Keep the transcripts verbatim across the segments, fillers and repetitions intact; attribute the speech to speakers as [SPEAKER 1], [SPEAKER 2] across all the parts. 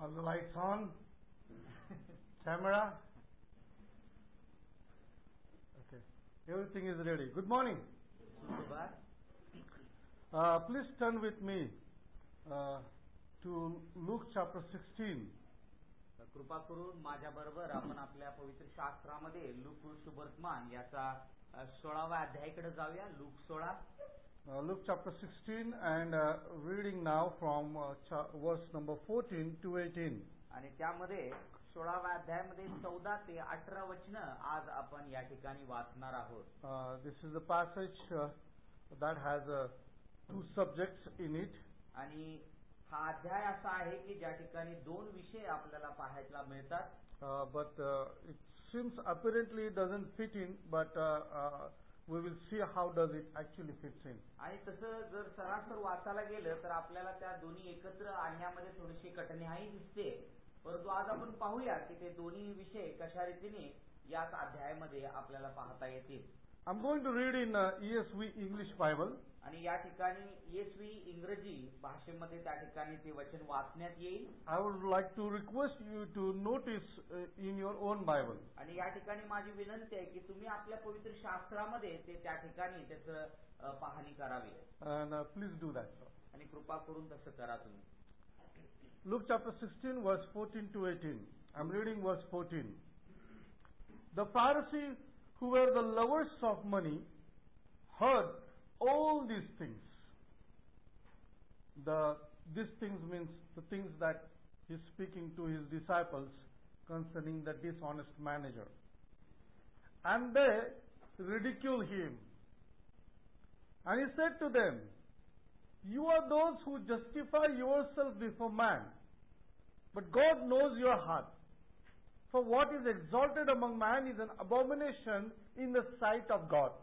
[SPEAKER 1] All the lights on. Camera. Okay. Everything is ready. Good morning. Uh, please turn with me uh, to Luke chapter sixteen.
[SPEAKER 2] कृपा करून माझ्या बरोबर आपण आपल्या पवित्र शास्त्रामध्ये लूक सुवर्तमान याचा सोळावा अध्यायाकडे जाऊया. लूक सोळा.
[SPEAKER 1] Uh, Luke chapter sixteen and uh, reading now from uh, verse number fourteen to eighteen.
[SPEAKER 2] आणि त्यामध्ये सोळाव्या अध्यायामध्ये चौदा ते अठरा वचन आज आपण या ठिकाणी वाचणार आहोत.
[SPEAKER 1] Uh, this is a passage uh, that has uh, two subjects in it.
[SPEAKER 2] आणि हा अध्याय असा आहे की ज्या ठिकाणी दोन विषय आपल्याला पाहायला मिळतात.
[SPEAKER 1] Uh, but uh, it seems apparently it doesn't fit in, but uh, uh, we will see how does it actually fits in.
[SPEAKER 2] आणि तसं जर सरासर वाचायला गेलं तर आपल्याला त्या दोन्ही एकत्र आणण्यामध्ये थोडीशी कठीणाई दिसते. परंतु आज आपण पाहूया की ते दोन्ही विषय कशा रीतीने याच अध्यायामध्ये आपल्याला पाहता येतील.
[SPEAKER 1] I'm going to read in uh, E S V English Bible.
[SPEAKER 2] आणि या ठिकाणी E S V इंग्रजी भाषेमध्ये त्या ठिकाणी ते वचन वाचण्यात येईल.
[SPEAKER 1] I would like to request you to notice uh, in your own Bible.
[SPEAKER 2] आणि या ठिकाणी माझी विनंती आहे की तुम्ही आपल्या पवित्र शास्त्रामध्ये ते त्या ठिकाणी त्याचं पाहणी करावी.
[SPEAKER 1] And uh, please do that, sir.
[SPEAKER 2] आणि कृपा करून तसं करा तुम्ही.
[SPEAKER 1] Luke chapter sixteen verse fourteen to eighteen. I'm reading verse fourteen. The Pharisees who were the lovers of money heard all these things. The these things means the things that he's speaking to his disciples concerning the dishonest manager. And they ridicule him. And he said to them, "You are those who justify yourself before man, but God knows your heart. For what is exalted among man is an abomination in the sight of God.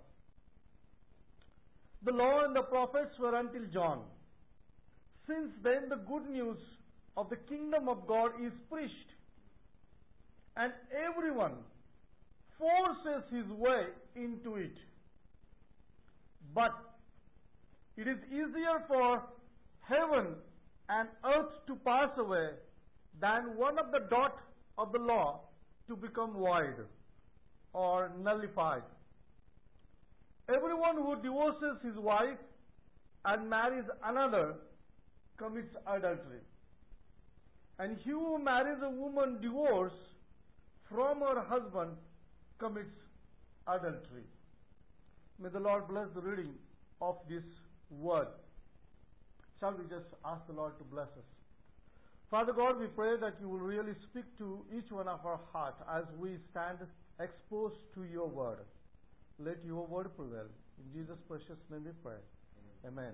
[SPEAKER 1] The law and the prophets were until John. Since then the good news of the kingdom of God is preached, and everyone forces his way into it. But it is easier for heaven and earth to pass away than one of the dot of the law to become void or nullified. Everyone who divorces his wife and marries another commits adultery. And he who marries a woman divorced from her husband commits adultery." May the Lord bless the reading of this word. Shall we just ask the Lord to bless us? Father God, we pray that you will really speak to each one of our heart as we stand exposed to your word. Let your word prevail. In Jesus' precious name we pray. Amen.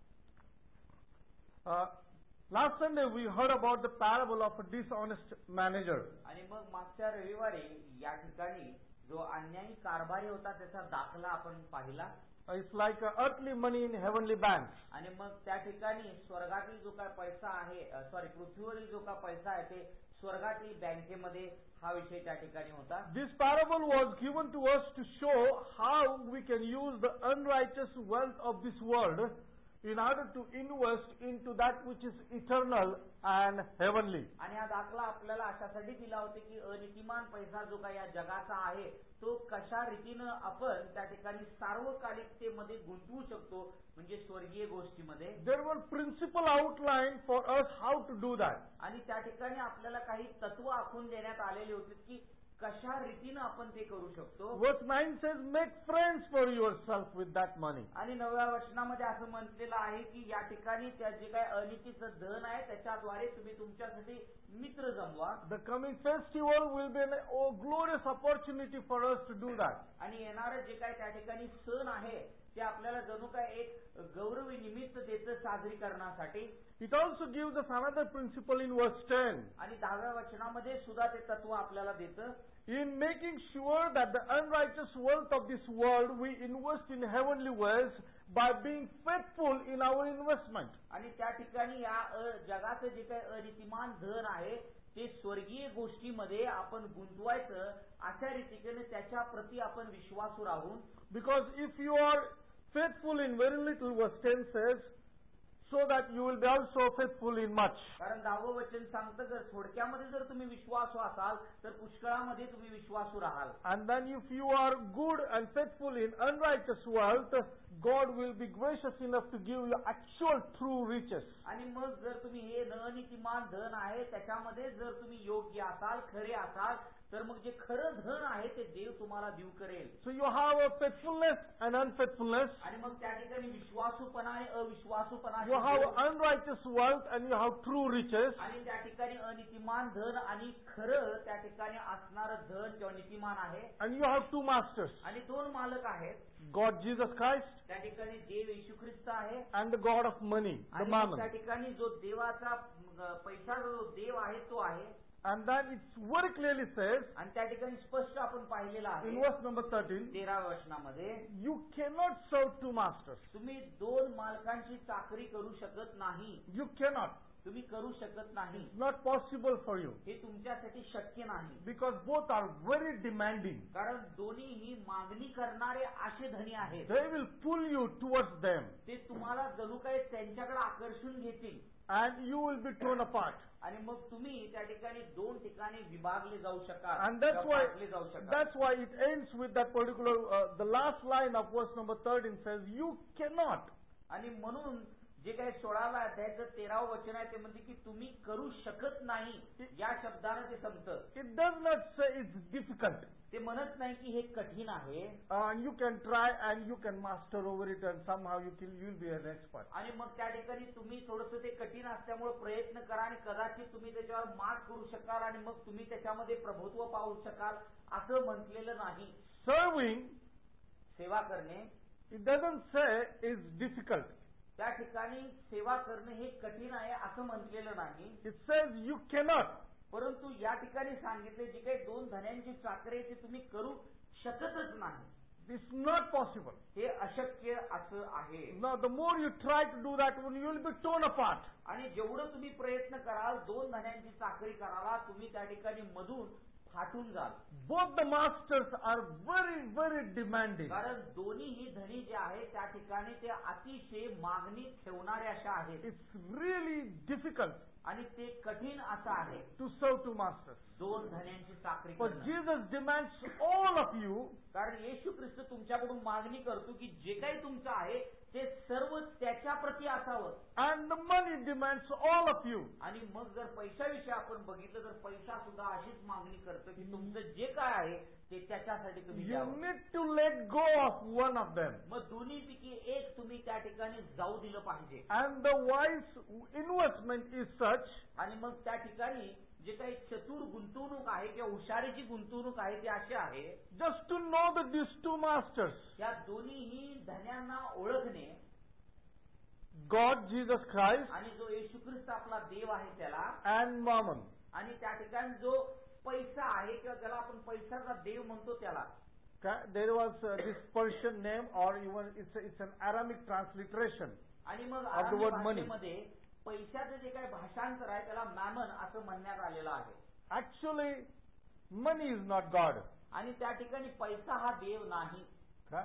[SPEAKER 1] Uh, last Sunday we heard about the parable of a dishonest manager.
[SPEAKER 2] आणि मग मागच्या रविवारी या ठिकाणी जो अन्यायी कारभारी होता त्याचा दाखला आपण पाहिला.
[SPEAKER 1] It's like uh, earthly money in heavenly banks.
[SPEAKER 2] आणि मग त्या ठिकाणी स्वर्गातील जो काय पैसा आहे, सॉरी पृथ्वीवरील जो काय पैसा आहे ते स्वर्गातील बँकेमध्ये हा विषय त्या ठिकाणी होता.
[SPEAKER 1] This parable was given to us to show how we can use the unrighteous wealth of this world in order to invest into that which is eternal and heavenly.
[SPEAKER 2] आणि हा दाखला आपल्याला अशासाठी दिला होता की अनितिमान पैसा जो काही या जगाचा आहे तो कशा रीतीने आपण त्या ठिकाणी सार्वकालिकतेमध्ये गुंतवू शकतो, म्हणजे स्वर्गीय गोष्टीमध्ये.
[SPEAKER 1] There were principle outline for us how to do that.
[SPEAKER 2] आणि त्या ठिकाणी आपल्याला काही तत्व आखून देण्यात आलेले होते की कशा रीतीने आपण ते करू शकतो.
[SPEAKER 1] Verse nine says, "Make friends for yourself with that money."
[SPEAKER 2] आणि नवव्या वचनामध्ये असं म्हटलेलं आहे की या ठिकाणी त्या जे काही अनितीचं धन आहे त्याच्याद्वारे तुम्ही तुमच्यासाठी मित्र Jamwa.
[SPEAKER 1] The coming festival will be a oh, glorious opportunity for us to do that.
[SPEAKER 2] आणि येणारे जे काही त्या ठिकाणी सण आहे ते आपल्याला जणू काय एक गौरवी निमित्त देतं साजरी करण्यासाठी.
[SPEAKER 1] It also gives us another principle in verse ten.
[SPEAKER 2] आणि दहाव्या वचनामध्ये सुद्धा ते तत्व आपल्याला देतं.
[SPEAKER 1] In making sure that the unrighteous wealth of this world we invest in heavenly ways by being faithful in our investment.
[SPEAKER 2] आणि त्या ठिकाणी या जगाचं जे काही अनितिमान धन आहे ते स्वर्गीय गोष्टीमध्ये आपण गुंतवायचं अशा रीतीने त्याच्या प्रती आपण विश्वासू राहून.
[SPEAKER 1] Because if you are faithful in very little, verse ten says, so that you will be also faithful in much.
[SPEAKER 2] कारण दहावं वचन सांगतं जर थोडक्यामध्ये जर तुम्ही विश्वासू असाल तर पुष्कळामध्ये तुम्ही विश्वासू राहाल.
[SPEAKER 1] And then if you are good and faithful in unrighteous wealth, God will be gracious enough to give you actual true riches.
[SPEAKER 2] आणि मग जर तुम्ही हे अनितिमान धन आहे त्याच्यामध्ये जर तुम्ही योग्य असाल खरे असाल तर मग जे खरं धन आहे ते देव तुम्हाला देऊ करेल.
[SPEAKER 1] So you have a faithfulness and unfaithfulness.
[SPEAKER 2] आणि मग त्या ठिकाणी विश्वासूपणा आणि अविश्वासूपणा.
[SPEAKER 1] You have unrighteous wealth and you have true riches.
[SPEAKER 2] आणि त्या ठिकाणी अनितिमान धन आणि खरं त्या ठिकाणी असणारं धन किंवा नीतिमान आहे.
[SPEAKER 1] And you have two masters.
[SPEAKER 2] आणि दोन मालक आहेत.
[SPEAKER 1] God Jesus Christ.
[SPEAKER 2] त्या ठिकाणी देव येशू ख्रिस्त आहे.
[SPEAKER 1] And the God of money, the
[SPEAKER 2] आणि
[SPEAKER 1] mammon.
[SPEAKER 2] त्या ठिकाणी जो देवाचा पैसा जो देव आहे तो आहे.
[SPEAKER 1] And then it very clearly says,
[SPEAKER 2] आणि त्या ठिकाणी स्पष्ट आपण पाहिलेलं आहे
[SPEAKER 1] in verse number thirteen,
[SPEAKER 2] तेराव्या वचनामध्ये,
[SPEAKER 1] you cannot serve two masters.
[SPEAKER 2] तुम्ही दोन मालकांची चाकरी करू शकत नाही.
[SPEAKER 1] You cannot.
[SPEAKER 2] तुम्ही करू शकत नाही.
[SPEAKER 1] It's not possible for you.
[SPEAKER 2] हे तुमच्यासाठी शक्य नाही.
[SPEAKER 1] Because both are very demanding.
[SPEAKER 2] कारण दोन्हीही मागणी करणारे असे धनी आहेत.
[SPEAKER 1] They will pull you towards them.
[SPEAKER 2] ते तुम्हाला जणू काही त्यांच्याकडे आकर्षून घेतील.
[SPEAKER 1] And you will be torn apart.
[SPEAKER 2] आणि मग तुम्ही त्या ठिकाणी दोन ठिकाणी विभागले जाऊ शकाल.
[SPEAKER 1] And that's why,
[SPEAKER 2] जाऊ शकाल.
[SPEAKER 1] that's why it ends with that particular, uh, the last line of verse number thirteen says, you cannot.
[SPEAKER 2] आणि म्हणून जे काही सोळाव्या अध्यायाचं तेरावं वचन आहे ते म्हणते की तुम्ही करू शकत नाही या शब्दाने ते संपतं.
[SPEAKER 1] It does not say it's difficult.
[SPEAKER 2] ते म्हणत नाही की हे कठीण आहे.
[SPEAKER 1] And you can try and you can master over it and somehow you can, you'll be an expert.
[SPEAKER 2] आणि मग त्या ठिकाणी तुम्ही थोडंसं ते कठीण असल्यामुळे प्रयत्न करा आणि कदाचित तुम्ही त्याच्यावर मात करू शकाल आणि मग तुम्ही त्याच्यामध्ये प्रभुत्व पाहू शकाल असं म्हटलेलं नाही.
[SPEAKER 1] Serving,
[SPEAKER 2] सेवा करणे,
[SPEAKER 1] it doesn't say is difficult.
[SPEAKER 2] त्या ठिकाणी सेवा करणे हे कठीण आहे असं म्हटलेलं नाही.
[SPEAKER 1] It says you cannot.
[SPEAKER 2] परंतु या ठिकाणी सांगितले जी काही दोन धन्यांची चाकरी ती तुम्ही करू शकतच नाही.
[SPEAKER 1] It's not possible.
[SPEAKER 2] हे अशक्य असं आहे.
[SPEAKER 1] Now the more you try to do that, you will be torn apart.
[SPEAKER 2] आणि जेवढं तुम्ही प्रयत्न कराल दोन धन्यांची चाकरी कराला तुम्ही त्या ठिकाणी मधून फाटून जाल.
[SPEAKER 1] Both the masters are very, very demanding.
[SPEAKER 2] कारण दोन्हीही धनी जे आहेत त्या ठिकाणी ते अतिशय मागणी ठेवणारे अशा आहेत.
[SPEAKER 1] It's really difficult
[SPEAKER 2] आणि ते कठीण असं आहे
[SPEAKER 1] to serve two masters.
[SPEAKER 2] दोन धन्यांची चाकरी
[SPEAKER 1] But
[SPEAKER 2] करणं.
[SPEAKER 1] Jesus demands all of you.
[SPEAKER 2] कारण येशू ख्रिस्त तुमच्याकडून मागणी करतो की जे काही तुमचं आहे ते सर्व त्याच्या प्रती असावं.
[SPEAKER 1] And the money demands all of you.
[SPEAKER 2] आणि मग जर पैशाविषयी आपण बघितलं तर पैसा सुद्धा अशीच मागणी करतो की तुमचं जे काय आहे ते त्याच्यासाठी तुम्ही
[SPEAKER 1] You
[SPEAKER 2] द्यावं.
[SPEAKER 1] need to let go of one of them.
[SPEAKER 2] मग दोन्हीपैकी एक तुम्ही त्या ठिकाणी जाऊ दिलं पाहिजे.
[SPEAKER 1] And the wise investment is such.
[SPEAKER 2] आणि मग त्या ठिकाणी जे काही चतुर गुंतवणूक आहे किंवा हुशारीची गुंतवणूक आहे ती अशी आहे
[SPEAKER 1] Just to know that these two masters,
[SPEAKER 2] या दोन्हीही धन्यांना ओळखणे,
[SPEAKER 1] God Jesus Christ
[SPEAKER 2] आणि जो येशू ख्रिस्त आपला देव आहे त्याला,
[SPEAKER 1] and Mammon.
[SPEAKER 2] आणि त्या ठिकाणी जो पैसा आहे किंवा ज्याला आपण पैशाचा देव म्हणतो त्याला.
[SPEAKER 1] Okay? There was uh, this Persian name, or even it's a, it's an Aramaic transliteration
[SPEAKER 2] आणि मग
[SPEAKER 1] of the word money.
[SPEAKER 2] भाषेमध्ये पैशाचं जे काही भाषांतर आहे त्याला मॅमन असं म्हणण्यात आलेलं आहे.
[SPEAKER 1] Actually, money is not God.
[SPEAKER 2] आणि त्या ठिकाणी पैसा हा देव नाही.
[SPEAKER 1] Okay?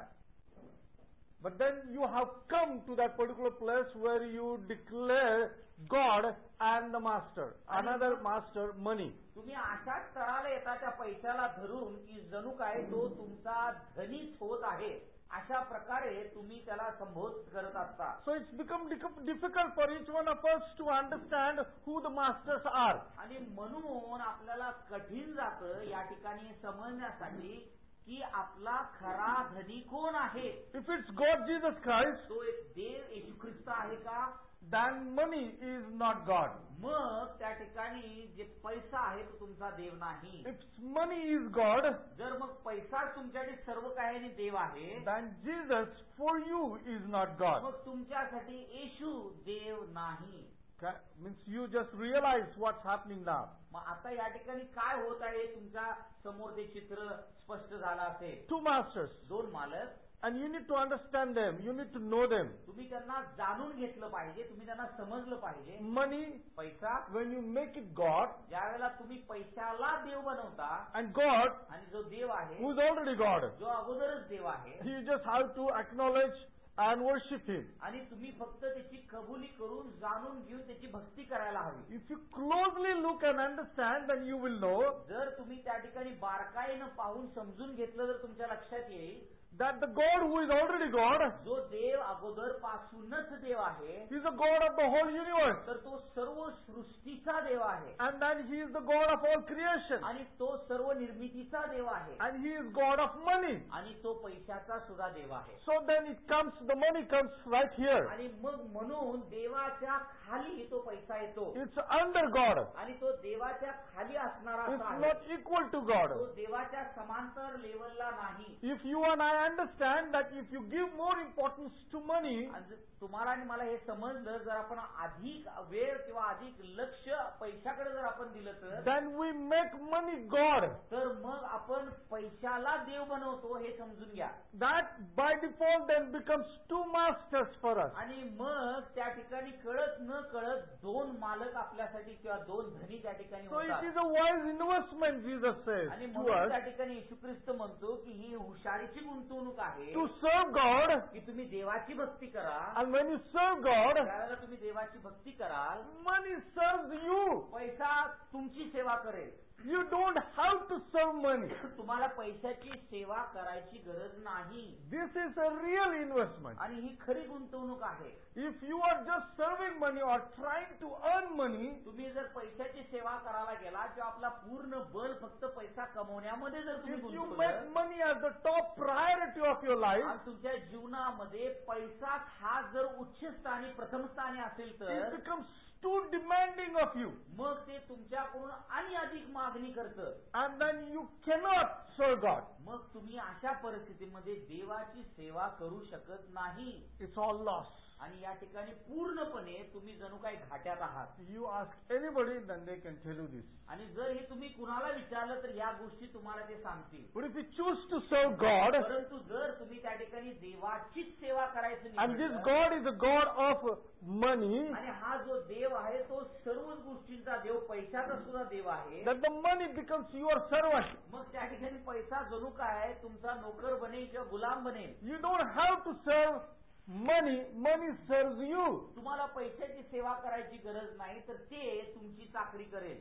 [SPEAKER 1] But then you have come to that particular place where you declare God and the master, another master, money.
[SPEAKER 2] तुम्ही अशाच स्थळाला येता त्या पैशाला धरून की जणू काय तो तुमचा धनीच होत आहे अशा प्रकारे तुम्ही त्याला संबोधित करत असता.
[SPEAKER 1] So it's become difficult for each one of us to understand who the masters are.
[SPEAKER 2] आणि म्हणून आपल्याला कठीण जातं या ठिकाणी समजण्यासाठी की आपला खरा धनी कोण आहे.
[SPEAKER 1] If it's God Jesus Christ,
[SPEAKER 2] तो एक देव येशू ख्रिस्त आहे का,
[SPEAKER 1] then money is not God.
[SPEAKER 2] मग त्या ठिकाणी जे पैसा आहे तो तुमचा देव नाही.
[SPEAKER 1] If money is God,
[SPEAKER 2] जर मग पैसा तुमच्यासाठी सर्व काही देव आहे,
[SPEAKER 1] then Jesus for you is not God.
[SPEAKER 2] मग तुमच्यासाठी येशू देव नाही.
[SPEAKER 1] Okay? Means you just realize what's happening now.
[SPEAKER 2] मग आता या ठिकाणी काय होत आहे तुमच्या समोर ते चित्र स्पष्ट झालं असेल.
[SPEAKER 1] Two masters.
[SPEAKER 2] दोन मालक.
[SPEAKER 1] And you need to understand them. You need to know them.
[SPEAKER 2] तुम्ही त्यांना जाणून घेतलं पाहिजे, तुम्ही त्यांना समजलं पाहिजे.
[SPEAKER 1] Money,
[SPEAKER 2] पैसा,
[SPEAKER 1] when you make it God,
[SPEAKER 2] ज्या वेळेला तुम्ही पैशाला देव बनवता,
[SPEAKER 1] and God,
[SPEAKER 2] आणि जो देव आहे
[SPEAKER 1] who is already God,
[SPEAKER 2] जो अगोदरच देव आहे,
[SPEAKER 1] you just have to acknowledge and worship Him.
[SPEAKER 2] आणि तुम्ही फक्त त्याची कबुली करून जाणून घेऊन त्याची भक्ती करायला हवी.
[SPEAKER 1] If you closely look and understand, then you will know
[SPEAKER 2] जर तुम्ही त्या ठिकाणी बारकाईनं पाहून समजून घेतलं तर तुमच्या लक्षात येईल
[SPEAKER 1] that the God who is already God,
[SPEAKER 2] जो देव अगोदर पासूनच देव आहे,
[SPEAKER 1] He is the God of the whole universe,
[SPEAKER 2] तर तो सर्व सृष्टीचा देव आहे,
[SPEAKER 1] and then He is the God of all creation,
[SPEAKER 2] आणि तो सर्व निर्मितीचा देव आहे,
[SPEAKER 1] and He is God of money.
[SPEAKER 2] आणि तो पैशाचा सुद्धा देव आहे.
[SPEAKER 1] So then it comes, the money comes right here.
[SPEAKER 2] आणि मग म्हणून देवाच्या खाली तो पैसा येतो,
[SPEAKER 1] It's under God.
[SPEAKER 2] आणि तो देवाच्या खाली असणारा
[SPEAKER 1] It's
[SPEAKER 2] असा आहे.
[SPEAKER 1] not equal to God.
[SPEAKER 2] तो देवाच्या समांतर लेवलला नाही.
[SPEAKER 1] If you and I understand that if you give more importance to money,
[SPEAKER 2] आणि जर तुम्हाला आणि मला हे समजलं, जर आपण अधिक वेळ किंवा अधिक लक्ष पैशाकडे जर आपण दिलं तर
[SPEAKER 1] then we make money God.
[SPEAKER 2] तर मग आपण पैशाला देव बनवतो हे समजून घ्या.
[SPEAKER 1] That by default then becomes two masters for us.
[SPEAKER 2] आणि मग त्या ठिकाणी कळत न कळत दोन मालक आपल्यासाठी किंवा दोन धनी त्या ठिकाणी
[SPEAKER 1] So it
[SPEAKER 2] होतात.
[SPEAKER 1] is a wise investment, Jesus says
[SPEAKER 2] आणि
[SPEAKER 1] to
[SPEAKER 2] म्हणून
[SPEAKER 1] us,
[SPEAKER 2] त्या ठिकाणी येशू ख्रिस्त म्हणतो की ही हुशारीची गुंतवणूक आहे
[SPEAKER 1] to serve God.
[SPEAKER 2] की तुम्ही देवाची भक्ती करा.
[SPEAKER 1] And when you serve God,
[SPEAKER 2] ज्यावेळेला तुम्ही देवाची भक्ती कराल,
[SPEAKER 1] money serves you.
[SPEAKER 2] पैसा तुमची सेवा करेल.
[SPEAKER 1] You don't have to serve money.
[SPEAKER 2] तुम्हाला पैशाची सेवा करायची गरज नाही.
[SPEAKER 1] This is a real investment.
[SPEAKER 2] आणि ही खरी गुंतवणूक आहे.
[SPEAKER 1] If you are just serving money or trying to earn money,
[SPEAKER 2] तुम्ही जर पैशाची सेवा करायला गेला किंवा आपला पूर्ण बल फक्त पैसा कमवण्यामध्ये जर तुम्ही
[SPEAKER 1] if you
[SPEAKER 2] गुंतवलं
[SPEAKER 1] make money as the top priority of your life,
[SPEAKER 2] आणि तुमच्या जीवनामध्ये पैसा हा जर उच्च स्थानी प्रथम स्थानी असेल
[SPEAKER 1] it
[SPEAKER 2] तर
[SPEAKER 1] becomes too demanding of you.
[SPEAKER 2] मग ते तुमच्याकडून आणि अधिक मागणी करतं.
[SPEAKER 1] And then you cannot serve God.
[SPEAKER 2] मग तुम्ही अशा परिस्थितीमध्ये देवाची सेवा करू शकत नाही.
[SPEAKER 1] It's all loss.
[SPEAKER 2] आणि या ठिकाणी पूर्णपणे तुम्ही जणू काही घाट्यात आहात.
[SPEAKER 1] You ask anybody, then they can tell you this.
[SPEAKER 2] आणि जर हे तुम्ही कुणाला विचारलं तर या गोष्टी तुम्हाला ते सांगतील.
[SPEAKER 1] But if you choose to serve God,
[SPEAKER 2] परंतु जर तुम्ही त्या ठिकाणी देवाचीच सेवा करायचं
[SPEAKER 1] and this
[SPEAKER 2] निवडलं,
[SPEAKER 1] God is a God of money,
[SPEAKER 2] आणि हा जो देव आहे तो सर्वच गोष्टींचा देव, पैशाचा सुद्धा देव आहे,
[SPEAKER 1] that the money becomes your servant.
[SPEAKER 2] मग त्या ठिकाणी पैसा जणू काय तुमचा नोकर बनेल किंवा गुलाम बनेल.
[SPEAKER 1] You don't have to serve money, money serves you.
[SPEAKER 2] तुम्हाला पैशाची सेवा करायची गरज नाही, तर ते तुमची चाकरी करेल.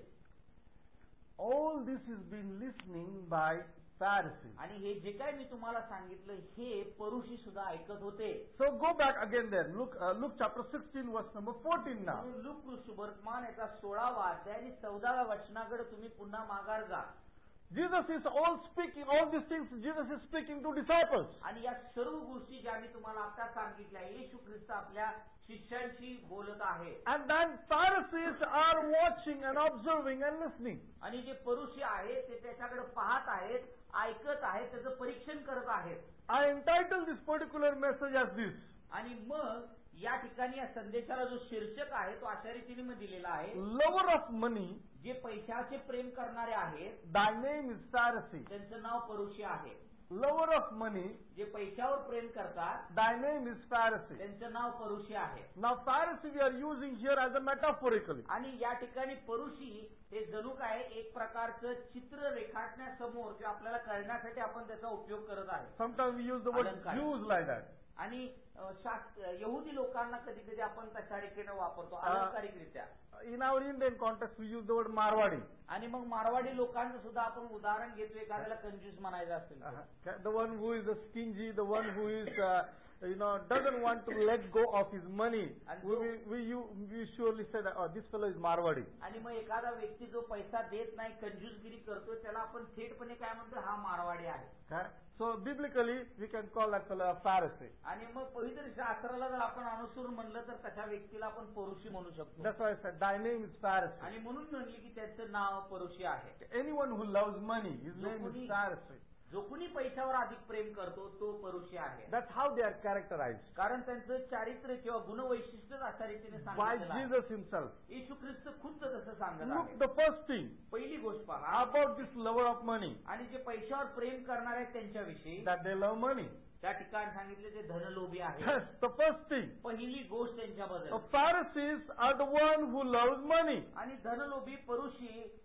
[SPEAKER 1] All this is being listening by Pharisees.
[SPEAKER 2] आणि हे जे काय मी तुम्हाला सांगितलं हे परुषी सुद्धा ऐकत होते.
[SPEAKER 1] So go back again there. Luke, uh, Luke chapter sixteen, verse number fourteen now.
[SPEAKER 2] म्हणून लूक सुवर्तमान याचा सोळावा अध्याय आणि चौदाव्या वचनाकडे तुम्ही पुन्हा माघार जा.
[SPEAKER 1] Jesus is all speaking, all these things Jesus is speaking to disciples.
[SPEAKER 2] आणि या सर्व गोष्टी ज्या मी तुम्हाला आता सांगितल्या येशू ख्रिस्त आपल्या शिष्यांशी बोलत आहे.
[SPEAKER 1] And then Pharisees are watching and observing and listening.
[SPEAKER 2] आणि जे परुषी आहेत ते त्याच्याकडे पाहत आहेत, ऐकत आहेत, त्याचं परीक्षण करत आहेत.
[SPEAKER 1] I entitled this particular message as this.
[SPEAKER 2] आणि मग या ठिकाणी या संदेशाला जो शीर्षक आहे तो अशा रीतीने मी दिलेला आहे,
[SPEAKER 1] Lover of money,
[SPEAKER 2] जे पैशाचे प्रेम करणारे आहेत
[SPEAKER 1] thy name is Pharisee.
[SPEAKER 2] त्यांचं नाव परुषी आहे.
[SPEAKER 1] Lover of money,
[SPEAKER 2] जे पैशावर प्रेम करतात
[SPEAKER 1] thy name is Pharisee.
[SPEAKER 2] त्यांचं नाव परुषी आहे.
[SPEAKER 1] Now Pharisee we are using here as a metaphorically.
[SPEAKER 2] आणि या ठिकाणी परुषी हे जणू काय एक प्रकारचं चित्र रेखाटण्यासमोर किंवा आपल्याला कळण्यासाठी आपण त्याचा उपयोग करत आहे.
[SPEAKER 1] Sometimes we use the word
[SPEAKER 2] अलंकार.
[SPEAKER 1] Jews like that.
[SPEAKER 2] आणि अ, शास्त्र यहुदी लोकांना कधी कधी आपण तशा रीतीने वापरतो अलंकारिकरित्या.
[SPEAKER 1] In our Indian context we use the word Marwadi.
[SPEAKER 2] आणि मग मारवाडी लोकांचं सुद्धा आपण उदाहरण घेतो एखाद्याला कंजूस म्हणायचं असेल तर.
[SPEAKER 1] Uh, the one who is stingy, the one who is, uh, you know, doesn't want to let go of his money.
[SPEAKER 2] And
[SPEAKER 1] We,
[SPEAKER 2] so-
[SPEAKER 1] we, we, you, we surely say that, oh, this fellow is Marwadi.
[SPEAKER 2] आणि मग एखादा व्यक्ती जो पैसा देत नाही, कंजूसगिरी करतो, त्याला आपण थेटपणे काय म्हणतो, हा मारवाडी आहे.
[SPEAKER 1] Okay? So biblically we can call that fellow a Pharisee.
[SPEAKER 2] आणि मग पवित्र शास्त्राला जर आपण अनुसरून म्हणलं तर तशा व्यक्तीला आपण परुषी म्हणू शकतो.
[SPEAKER 1] That's why I said, thy name is Pharisee.
[SPEAKER 2] आणि म्हणून म्हणले की त्याचं नाव परुषी आहे.
[SPEAKER 1] Anyone who loves money, his name is Pharisee.
[SPEAKER 2] जो कुणी पैशावर अधिक प्रेम करतो तो परुषी आहे.
[SPEAKER 1] That's how they are characterized.
[SPEAKER 2] कारण त्यांचं चारित्र्य किंवा गुणवैशिष्ट्य अशा रीतीने
[SPEAKER 1] By
[SPEAKER 2] सांगितलेलं आहे.
[SPEAKER 1] Jesus himself.
[SPEAKER 2] येशू ख्रिस्त खुद्द तसं सांगत
[SPEAKER 1] Look,
[SPEAKER 2] आहे.
[SPEAKER 1] the first thing
[SPEAKER 2] पहिली गोष्ट पहा,
[SPEAKER 1] about this lover of money,
[SPEAKER 2] आणि जे पैशावर प्रेम करणार आहेत त्यांच्याविषयी
[SPEAKER 1] that they love money.
[SPEAKER 2] त्या ठिकाणी सांगितले ते धनलोभी आहे.
[SPEAKER 1] That's the first thing.
[SPEAKER 2] पहिली गोष्ट
[SPEAKER 1] The
[SPEAKER 2] त्यांच्याबद्दल.
[SPEAKER 1] Pharisees are the one who loves money.
[SPEAKER 2] आणि धनलोभी परुषी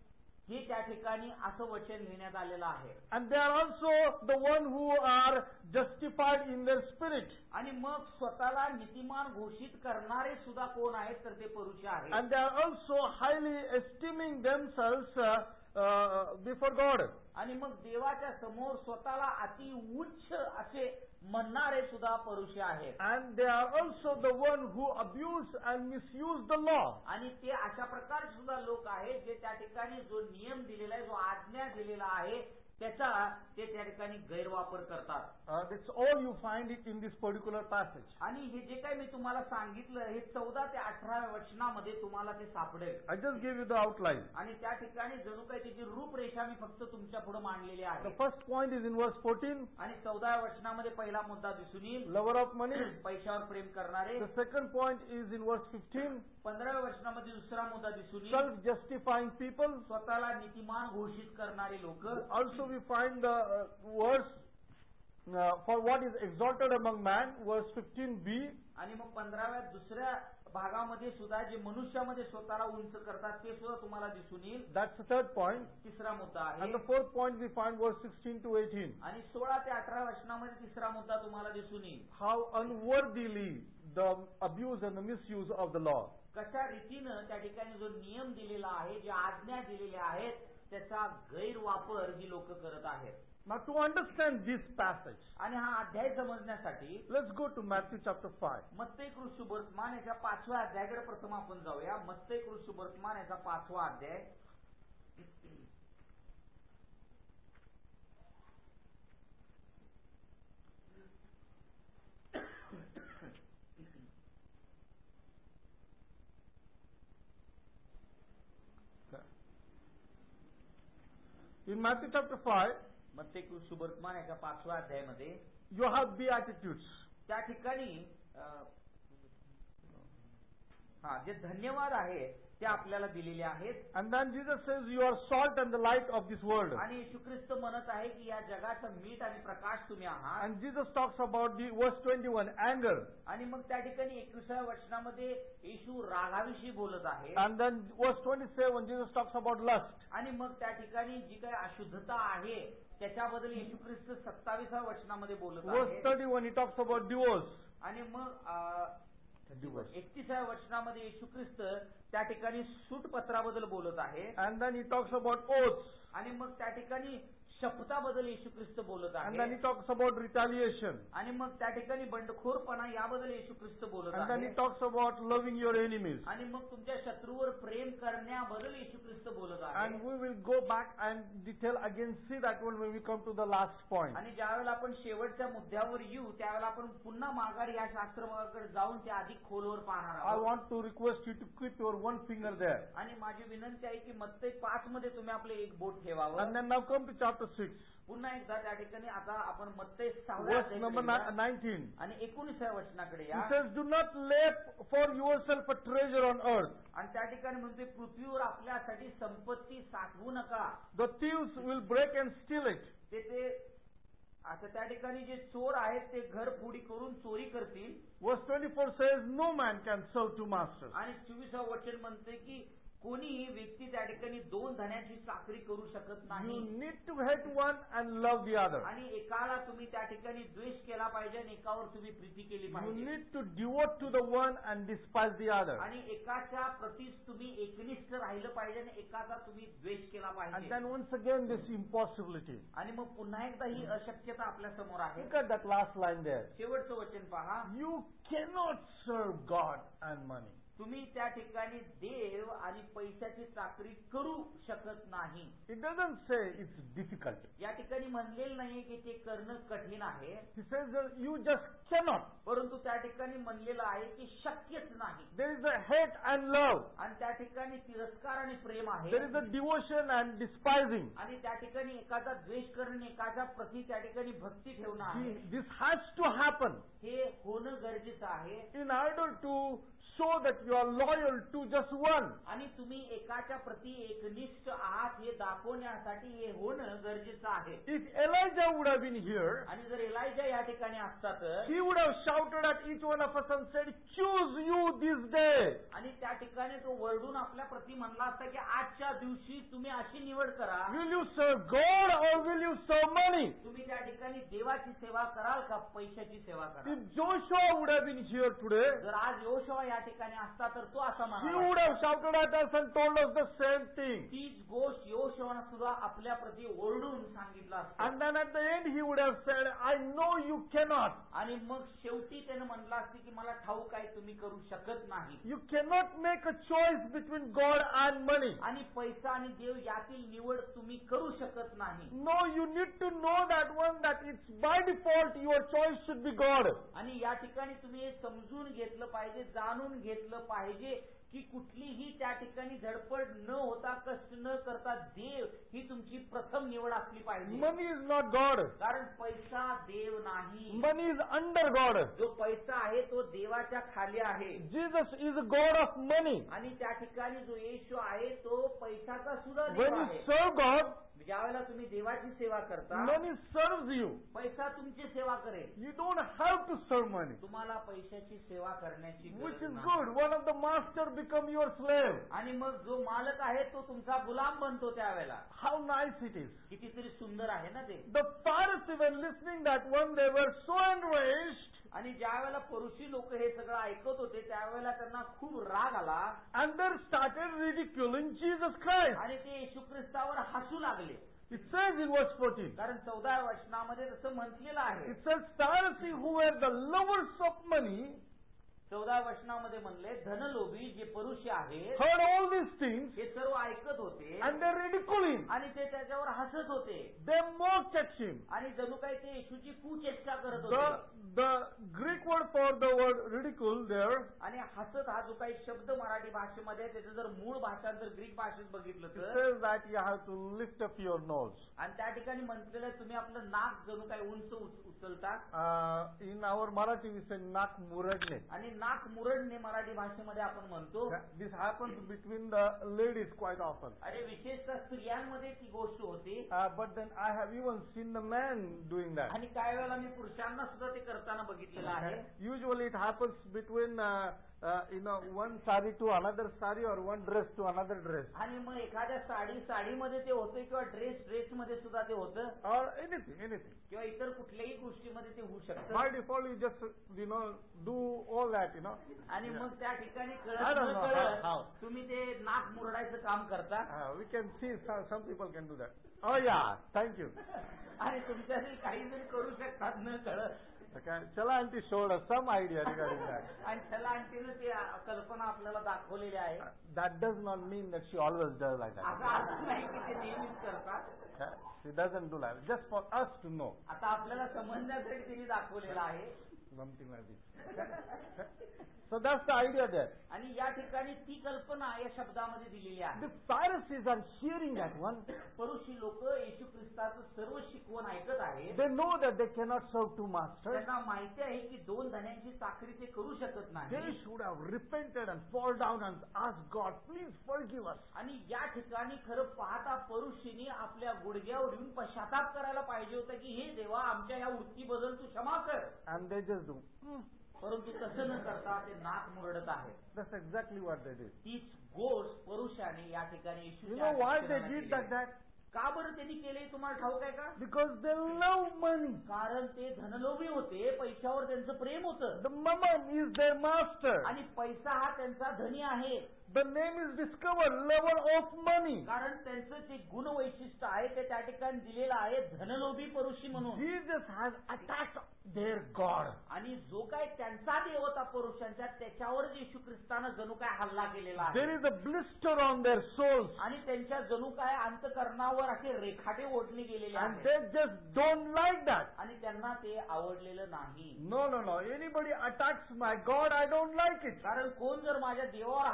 [SPEAKER 2] हे त्या ठिकाणी असं वचन लिहिण्यात आलेलं आहे.
[SPEAKER 1] And they are also the one who are justified in their spirit.
[SPEAKER 2] आणि मग स्वतःला नीतिमान घोषित करणारे सुद्धा कोण आहेत तर ते पुरुष आहेत.
[SPEAKER 1] And they are also highly esteeming themselves uh, uh, before God.
[SPEAKER 2] आणि मग देवाच्या समोर स्वतःला अति उच्च असे म्हणणारे सुद्धा पुरुष आहेत.
[SPEAKER 1] And they are also the one who abuse and misuse the law.
[SPEAKER 2] आणि ते अशा प्रकारचे सुद्धा लोक आहेत जे त्या ठिकाणी जो नियम दिलेला आहे, जो आज्ञा दिलेला आहे त्याचा ते त्या ठिकाणी गैरवापर करतात.
[SPEAKER 1] Uh, that's all you find it in this particular passage.
[SPEAKER 2] आणि हे जे काही मी तुम्हाला सांगितलं हे चौदा ते अठराव्या वचनामध्ये तुम्हाला ते सापडेल.
[SPEAKER 1] I just gave you the outline.
[SPEAKER 2] आणि त्या ठिकाणी जणू काही त्याची रूपरेषा मी फक्त तुमच्या पुढे मांडलेली
[SPEAKER 1] The
[SPEAKER 2] आहे.
[SPEAKER 1] first point is in verse fourteen.
[SPEAKER 2] आणि चौदाव्या वचनामध्ये पहिला मुद्दा दिसून येईल,
[SPEAKER 1] Lover of money.
[SPEAKER 2] पैशावर प्रेम करणारे.
[SPEAKER 1] The second point is in verse fifteen.
[SPEAKER 2] पंधराव्या वचनामध्ये दुसरा मुद्दा दिसून येईल,
[SPEAKER 1] Self-justifying people.
[SPEAKER 2] स्वतःला नीतिमान घोषित करणारे लोक.
[SPEAKER 1] Also we find the uh, verse uh, for what is exalted among man, verse fifteen b.
[SPEAKER 2] आणि मग पंधराव्या दुसऱ्या भागामध्ये सुद्धा जे मनुष्यामध्ये स्वतःला उंच करतात ते सुद्धा तुम्हाला दिसून येईल.
[SPEAKER 1] That's the third point.
[SPEAKER 2] तिसरा मुद्दा
[SPEAKER 1] And
[SPEAKER 2] आहे.
[SPEAKER 1] the fourth point we find verse sixteen to eighteen.
[SPEAKER 2] आणि सोळा ते अठरा वचनामध्ये तिसरा मुद्दा तुम्हाला दिसून येईल,
[SPEAKER 1] How unworthily the abuse and the misuse of the law.
[SPEAKER 2] कशा रीतीनं त्या ठिकाणी जो नियम दिलेला आहे, जे आज्ञा दिलेल्या आहेत त्याचा गैरवापर ही लोक करत आहेत.
[SPEAKER 1] Now to understand this passage,
[SPEAKER 2] आणि हा अध्याय समजण्यासाठी
[SPEAKER 1] let's go to Matthew chapter five.
[SPEAKER 2] मत्तई कृषी वर्तमान याच्या पाचव्या अध्यायाकडे प्रथम आपण जाऊया. मत्तई कृषी वर्तमान याचा पाचवा अध्याय.
[SPEAKER 1] In Matthew chapter five,
[SPEAKER 2] मत्तई कृषी वर्तमान याच्या पाचव्या अध्यायामध्ये
[SPEAKER 1] you have beatitudes.
[SPEAKER 2] त्या ठिकाणी अं, हा जे धन्यवाद आहे ते आपल्याला दिलेले आहेत.
[SPEAKER 1] And then Jesus says, you are salt and the light of this world.
[SPEAKER 2] आणि येशू ख्रिस्त म्हणत आहे की या जगाचं मीठ आणि प्रकाश तुम्ही आहात.
[SPEAKER 1] And Jesus talks about the verse twenty-one, anger.
[SPEAKER 2] आणि मग त्या ठिकाणी एकविसाव्या वचनामध्ये येशू रागाविषयी बोलत आहे.
[SPEAKER 1] And then verse twenty-seven, Jesus talks about lust.
[SPEAKER 2] आणि मग त्या ठिकाणी जी काही अशुद्धता आहे त्याच्याबद्दल येशू ख्रिस्त सत्तावीसाव्या वचनामध्ये बोलत
[SPEAKER 1] Verse
[SPEAKER 2] आहे.
[SPEAKER 1] thirty-one, he talks about divorce.
[SPEAKER 2] आणि मग अं,
[SPEAKER 1] Divorce.
[SPEAKER 2] एकतीसाव्या वचनामध्ये येशू ख्रिस्त त्या ठिकाणी सूटपत्राबद्दल बोलत आहे.
[SPEAKER 1] And then he talks about oaths.
[SPEAKER 2] आणि मग त्या ठिकाणी शपथाबद्दल येशू ख्रिस्त बोलत
[SPEAKER 1] And then
[SPEAKER 2] आहे.
[SPEAKER 1] he talks about retaliation.
[SPEAKER 2] आणि मग त्या ठिकाणी बंडखोरपणा याबद्दल येशू ख्रिस्त बोलत
[SPEAKER 1] And then he
[SPEAKER 2] आहे.
[SPEAKER 1] talks about loving your enemies.
[SPEAKER 2] आणि मग तुमच्या शत्रूवर प्रेम करण्याबद्दल येशू ख्रिस्त बोलत आहे.
[SPEAKER 1] And we will go back and detail again, see that one when we come to the last point.
[SPEAKER 2] आणि ज्यावेळेला आपण शेवटच्या मुद्द्यावर येऊ त्यावेळेला आपण पुन्हा माघार या शास्त्रमागाकडे जाऊन ते अधिक खोलवर पाहणार
[SPEAKER 1] I
[SPEAKER 2] आहोत.
[SPEAKER 1] want to request you to keep your one finger there.
[SPEAKER 2] आणि माझी विनंती आहे की मत्तई पाच मध्ये तुम्ही आपले एक बोट ठेवावं.
[SPEAKER 1] And then now come to chapter six,
[SPEAKER 2] पुन्हा एकदा त्या ठिकाणी आता आपण मत्तई सहाव्या
[SPEAKER 1] verse number
[SPEAKER 2] अध्यायाकडे
[SPEAKER 1] ni- nineteen.
[SPEAKER 2] येऊया. आणि एकोणीसाव्या वचनाकडे
[SPEAKER 1] He
[SPEAKER 2] या.
[SPEAKER 1] says, do not lay up for yourself a treasure on earth.
[SPEAKER 2] आणि त्या ठिकाणी म्हणते पृथ्वीवर आपल्यासाठी संपत्ती साठवू नका.
[SPEAKER 1] The thieves will break and steal it.
[SPEAKER 2] ते ते आता त्या ठिकाणी जे चोर आहेत ते घर फोडी करून चोरी करतील.
[SPEAKER 1] Verse twenty-four says, no man can serve two masters.
[SPEAKER 2] आणि चोवीसावं वचन म्हणते की कोणीही व्यक्ती त्या ठिकाणी दोन धन्याची चाकरी करू शकत
[SPEAKER 1] You
[SPEAKER 2] नाही.
[SPEAKER 1] need to hate one and love the other.
[SPEAKER 2] आणि एकाला तुम्ही त्या ठिकाणी द्वेष केला पाहिजे आणि एकावर तुम्ही प्रीती केली
[SPEAKER 1] You
[SPEAKER 2] पाहिजे.
[SPEAKER 1] need to devote to the one and despise the other.
[SPEAKER 2] आणि एकाच्या प्रतीच तुम्ही एकनिष्ठ राहिलं पाहिजे आणि एकाचा तुम्ही द्वेष केला
[SPEAKER 1] And
[SPEAKER 2] पाहिजे.
[SPEAKER 1] then once again this impossibility.
[SPEAKER 2] आणि मग पुन्हा एकदा ही अशक्यता आपल्या समोर आहे.
[SPEAKER 1] Look at that last line there.
[SPEAKER 2] शेवटचं वचन पहा.
[SPEAKER 1] You cannot serve God and money.
[SPEAKER 2] तुम्ही त्या ठिकाणी देव आणि पैशाची चाकरी करू शकत नाही.
[SPEAKER 1] It doesn't say it's difficult.
[SPEAKER 2] या ठिकाणी म्हणलेलं नाहीये की ते करणं कठीण आहे.
[SPEAKER 1] He says that you just cannot.
[SPEAKER 2] परंतु त्या ठिकाणी म्हणलेलं आहे की शक्यच नाही.
[SPEAKER 1] There is a hate and love.
[SPEAKER 2] आणि त्या ठिकाणी तिरस्कार आणि प्रेम आहे.
[SPEAKER 1] There is a devotion and despising.
[SPEAKER 2] आणि त्या ठिकाणी एकाचा द्वेष करणं एकाच्या प्रती त्या ठिकाणी भक्ती ठेवणं आहे.
[SPEAKER 1] This has to happen
[SPEAKER 2] हे होणं गरजेचं आहे.
[SPEAKER 1] in order to show that you are loyal to just one.
[SPEAKER 2] आणि तुम्ही एकाच्या प्रती एकनिष्ठ आहात हे दाखवण्यासाठी हे होणं गरजेचं आहे.
[SPEAKER 1] If Elijah would have been here,
[SPEAKER 2] आणि जर एलायजा या ठिकाणी असता तर
[SPEAKER 1] he would have shouted at each one of us and said, choose you this day.
[SPEAKER 2] आणि त्या ठिकाणी तो वरडून आपल्या प्रती म्हणला असता की आजच्या दिवशी तुम्ही अशी निवड करा.
[SPEAKER 1] Will you serve God or will you serve money?
[SPEAKER 2] तुम्ही त्या ठिकाणी देवाची सेवा कराल का पैशाची सेवा कराल.
[SPEAKER 1] If Joshua would have been here today,
[SPEAKER 2] जर आज योशुआ या ठिकाणी असता तर तो असा
[SPEAKER 1] he
[SPEAKER 2] म्हणाला
[SPEAKER 1] would have shouted at us and told us the same thing.
[SPEAKER 2] तीच गोष्ट योशुआने सुद्धा आपल्या प्रती ओरडून सांगितलं असतं.
[SPEAKER 1] And then at the end he would have said, I know you cannot.
[SPEAKER 2] आणि मग शेवटी त्यानं म्हणलं असते की मला ठाऊक आहे तुम्ही करू शकत नाही.
[SPEAKER 1] You cannot make a choice between God and money.
[SPEAKER 2] आणि पैसा आणि देव यातील निवड तुम्ही करू शकत नाही.
[SPEAKER 1] No, you need to know that one, that it's by default your choice should be God.
[SPEAKER 2] आणि या ठिकाणी तुम्ही हे समजून घेतलं पाहिजे, जाणून घेतलं पाहिजे की कुठलीही त्या ठिकाणी धडपड न होता, कष्ट न करता देव ही तुमची प्रथम निवड असली पाहिजे.
[SPEAKER 1] Money is not God.
[SPEAKER 2] कारण पैसा देव नाही.
[SPEAKER 1] Money is under God.
[SPEAKER 2] जो पैसा आहे तो देवाच्या खाली आहे.
[SPEAKER 1] Jesus is a God of money.
[SPEAKER 2] आणि त्या ठिकाणी जो येशू आहे तो पैशाचा सुद्धा
[SPEAKER 1] When
[SPEAKER 2] देव
[SPEAKER 1] you
[SPEAKER 2] आहे.
[SPEAKER 1] serve God,
[SPEAKER 2] ज्यावेळेला तुम्ही देवाची सेवा करता
[SPEAKER 1] money serves you.
[SPEAKER 2] पैसा तुमची सेवा करेल.
[SPEAKER 1] You don't have to serve money.
[SPEAKER 2] तुम्हाला पैशाची सेवा करण्याची
[SPEAKER 1] Which
[SPEAKER 2] गरज
[SPEAKER 1] is
[SPEAKER 2] नाही.
[SPEAKER 1] good. One of the master become your slave.
[SPEAKER 2] आणि मग जो मालक आहे तो तुमचा गुलाम बनतो त्यावेळेला.
[SPEAKER 1] How nice it is.
[SPEAKER 2] कितीतरी सुंदर आहे ना ते.
[SPEAKER 1] The Pharisees were listening that one, they were so enraged,
[SPEAKER 2] आणि ज्या वेळेला परुषी लोक हे सगळं ऐकत होते त्यावेळेला त्यांना खूप राग आला
[SPEAKER 1] and they started ridiculing Jesus Christ.
[SPEAKER 2] आणि ते येशू ख्रिस्तावर हसू लागले.
[SPEAKER 1] It says in verse fourteen,
[SPEAKER 2] कारण चौदा वचनामध्ये तसं म्हटलेलं आहे.
[SPEAKER 1] it says Pharisees who were the lovers of money
[SPEAKER 2] चौदा वचनामध्ये म्हणले धनलोभी जे परुषी आहेत
[SPEAKER 1] heard all these things
[SPEAKER 2] हे सर्व ऐकत होते
[SPEAKER 1] and they ridiculed him.
[SPEAKER 2] आणि ते त्याच्यावर हसत होते
[SPEAKER 1] They mocked at him.
[SPEAKER 2] आणि जणू काही ते येशूची कुचेष्टा करत
[SPEAKER 1] The,
[SPEAKER 2] होते.
[SPEAKER 1] the Greek word for the word ridicule there,
[SPEAKER 2] आणि हसत हा जो काही शब्द मराठी भाषेमध्ये आहे, त्याचं जर मूळ भाषांतर ग्रीक भाषेत बघितलं
[SPEAKER 1] it
[SPEAKER 2] तर
[SPEAKER 1] says that you have to lift up your nose.
[SPEAKER 2] आणि त्या ठिकाणी म्हटलेलं आहे, तुम्ही आपलं नाक जणू काही उंच उच- उचलता
[SPEAKER 1] Uh, in our Marathi we say nak muradne.
[SPEAKER 2] आणि नाक मुरडणे मराठी भाषेमध्ये आपण म्हणतो.
[SPEAKER 1] This happens between the ladies quite often.
[SPEAKER 2] अरे विशेषतः स्त्रियांमध्ये ती गोष्ट होती.
[SPEAKER 1] Uh, but then I have even seen the men doing that.
[SPEAKER 2] आणि काही वेळेला मी पुरुषांना सुद्धा ते करताना बघितलेलं आहे.
[SPEAKER 1] Usually it happens between uh, uh, you know one sari to another sari or one dress to another dress
[SPEAKER 2] आणि मग एखाद्या साडी साडीमध्ये ते होतं किंवा ड्रेस ड्रेसमध्ये सुद्धा ते होतं
[SPEAKER 1] or anything anything.
[SPEAKER 2] किंवा इतर कुठल्याही गोष्टीमध्ये ते होऊ शकतं.
[SPEAKER 1] By default you just you know do all that you know.
[SPEAKER 2] आणि मग त्या ठिकाणी
[SPEAKER 1] I
[SPEAKER 2] कळत
[SPEAKER 1] don't
[SPEAKER 2] न
[SPEAKER 1] know
[SPEAKER 2] कळत
[SPEAKER 1] how- how.
[SPEAKER 2] तुम्ही ते नाक मुरडायचं काम करता.
[SPEAKER 1] Uh, we can see some, some people can do that. Oh yeah, thank you.
[SPEAKER 2] आणि तुमच्यासाठी काही जण करू शकतात न कळत.
[SPEAKER 1] Okay, Chala auntie showed us some idea regarding that.
[SPEAKER 2] आणि त्याला आणखीन ते कल्पना आपल्याला दाखवलेली आहे.
[SPEAKER 1] Uh, that does not mean that she always does like that.
[SPEAKER 2] असा अर्थ नाही की ते नेहमीच करतात.
[SPEAKER 1] Okay? She doesn't do that. Just for us to know
[SPEAKER 2] आता आपल्याला समजण्यासाठी तिने दाखवलेलं आहे.
[SPEAKER 1] something like this. So that's the idea there.
[SPEAKER 2] आणि या ठिकाणी ती कल्पना या शब्दामध्ये दिलेली आहे.
[SPEAKER 1] The Pharisees are hearing that one.
[SPEAKER 2] परुषी लोक येशू ख्रिस्ताचं सर्व शिकवण ऐकत आहेत.
[SPEAKER 1] They know that they cannot serve two masters.
[SPEAKER 2] त्यांना माहिती आहे की दोन धन्यांची चाकरी ते करू शकत
[SPEAKER 1] They
[SPEAKER 2] नाही.
[SPEAKER 1] should have repented and fall down and asked God, please forgive us.
[SPEAKER 2] आणि या ठिकाणी खरं पाहता परुषीने आपल्या गुडघ्यावर येऊन पश्चाताप करायला पाहिजे होतं की हे देवा आमच्या या वृत्तीबद्दल तू क्षमा कर.
[SPEAKER 1] And they just do. "Hmm."
[SPEAKER 2] परंतु तसं न करता ते नाक मुरडत आहेत.
[SPEAKER 1] That's exactly what they did.
[SPEAKER 2] तीच गोष्ट परुषाने या ठिकाणी
[SPEAKER 1] You
[SPEAKER 2] येशूच्या
[SPEAKER 1] know why they
[SPEAKER 2] शिक्षणाला
[SPEAKER 1] did
[SPEAKER 2] केली.
[SPEAKER 1] like that?
[SPEAKER 2] का बरं त्यांनी केले तुम्हाला ठाऊक आहे का?
[SPEAKER 1] Because they love money.
[SPEAKER 2] कारण ते धनलोभी होते, पैशावर त्यांचं प्रेम होतं.
[SPEAKER 1] The mammon is their master.
[SPEAKER 2] आणि पैसा हा त्यांचा धनी आहे.
[SPEAKER 1] The name is discovered, lover of money.
[SPEAKER 2] कारण त्यांचं जे गुण वैशिष्ट्य आहे ते त्या ठिकाणी दिलेलं आहे धनलोभी परुषी म्हणून.
[SPEAKER 1] Jesus has attacked their God.
[SPEAKER 2] आणि जो काय त्यांचा देव होता पुरुषांचा त्याच्यावर येशू ख्रिस्तानं जणू काय हल्ला केलेला आहे.
[SPEAKER 1] There is a blister on their souls.
[SPEAKER 2] आणि त्यांच्या जणू काय अंतकरणावर असे रेखाटे ओढले गेलेले
[SPEAKER 1] And
[SPEAKER 2] आहेत.
[SPEAKER 1] they just don't like that.
[SPEAKER 2] आणि त्यांना ते आवडलेलं नाही.
[SPEAKER 1] No, no, no. Anybody attacks my God, I don't like it.
[SPEAKER 2] कारण कोण जर माझ्या देवावर हल्ला करत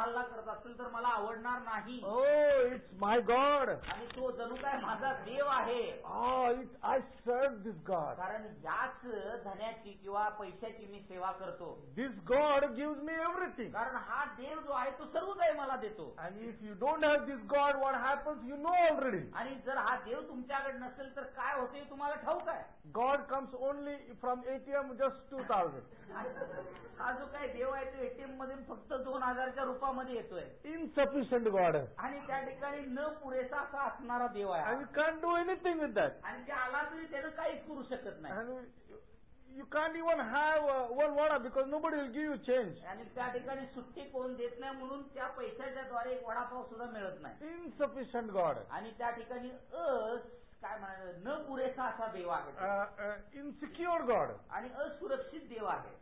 [SPEAKER 2] करत असेल तर मला आवडणार नाही.
[SPEAKER 1] Oh, it's my God.
[SPEAKER 2] आणि तो जणू काय माझा देव आहे.
[SPEAKER 1] Oh, it, I serve this God.
[SPEAKER 2] कारण याच धन्याची किंवा पैशाची मी सेवा करतो.
[SPEAKER 1] This God gives me everything.
[SPEAKER 2] कारण हा देव जो आहे तो सर्व काही मला देतो.
[SPEAKER 1] And if you don't have this God, what happens, you know already.
[SPEAKER 2] आणि जर हा देव तुमच्याकडे नसेल तर काय होते तुम्हाला ठाऊक आहे.
[SPEAKER 1] God comes only from A T M just two thousand.
[SPEAKER 2] हा जो काही देव आहे तो एटीएम मधून फक्त दोन हजारच्या रूपामध्ये येतोय.
[SPEAKER 1] Insufficient God.
[SPEAKER 2] आणि त्या ठिकाणी न पुरेसा असा असणारा देव आहे.
[SPEAKER 1] And you can't do anything with that.
[SPEAKER 2] आणि ते आला तरी त्यानं काहीच करू शकत नाही.
[SPEAKER 1] And you can't even have uh, one vada because nobody will give you change.
[SPEAKER 2] आणि त्या ठिकाणी सुट्टी कोण देत नाही म्हणून त्या पैशाच्या द्वारे एक वडापाव सुद्धा मिळत नाही.
[SPEAKER 1] Insufficient God.
[SPEAKER 2] आणि त्या ठिकाणी अ काय म्हणायचं न पुरेसा असा देव आहे.
[SPEAKER 1] Insecure god.
[SPEAKER 2] आणि असुरक्षित देव आहे.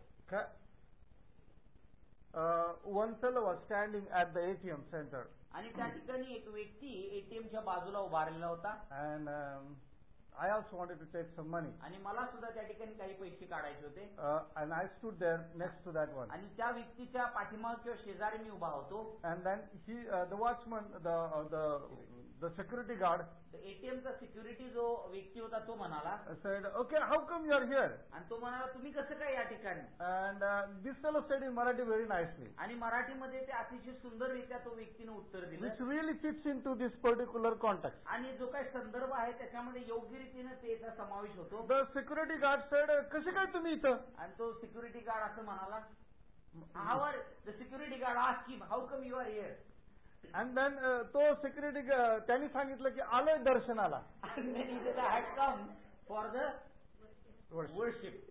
[SPEAKER 1] One fellow was standing at the A T M center.
[SPEAKER 2] आणि त्या ठिकाणी एक व्यक्ती एटीएमच्या बाजूला उभारलेला होता.
[SPEAKER 1] And um, I also wanted to take some money.
[SPEAKER 2] आणि मला सुद्धा त्या ठिकाणी काही पैसे काढायचे होते.
[SPEAKER 1] Uh, and I stood there next to that one.
[SPEAKER 2] आणि त्या व्यक्तीच्या पाठीमागे किंवा शेजारी मी उभा होतो.
[SPEAKER 1] And then he, uh, the watchman, the uh, the the security guard,
[SPEAKER 2] एटीएमचा सिक्युरिटी जो व्यक्ती होता तो म्हणाला,
[SPEAKER 1] said, "Okay, how come you are here?"
[SPEAKER 2] आणि तो म्हणाला तुम्ही कसं काय या ठिकाणी.
[SPEAKER 1] And uh, this fellow said in Marathi very nicely.
[SPEAKER 2] आणि मराठीमध्ये ते अतिशय सुंदररित्या तो व्यक्तीने उत्तर दिलं.
[SPEAKER 1] Which really fits into this particular context.
[SPEAKER 2] आणि जो काही संदर्भ आहे त्याच्यामध्ये योग्य रीतीने त्याचा समावेश होतो.
[SPEAKER 1] The security guard said, "कसे काय तुम्ही इथं?"
[SPEAKER 2] आणि तो सिक्युरिटी गार्ड असं म्हणाला. Our the security guard asked him, "How come you are here?"
[SPEAKER 1] And then uh, तो सिक्युरिटी त्यांनी सांगितलं की आलोय दर्शनाला.
[SPEAKER 2] And then he said, "I had come for the worship."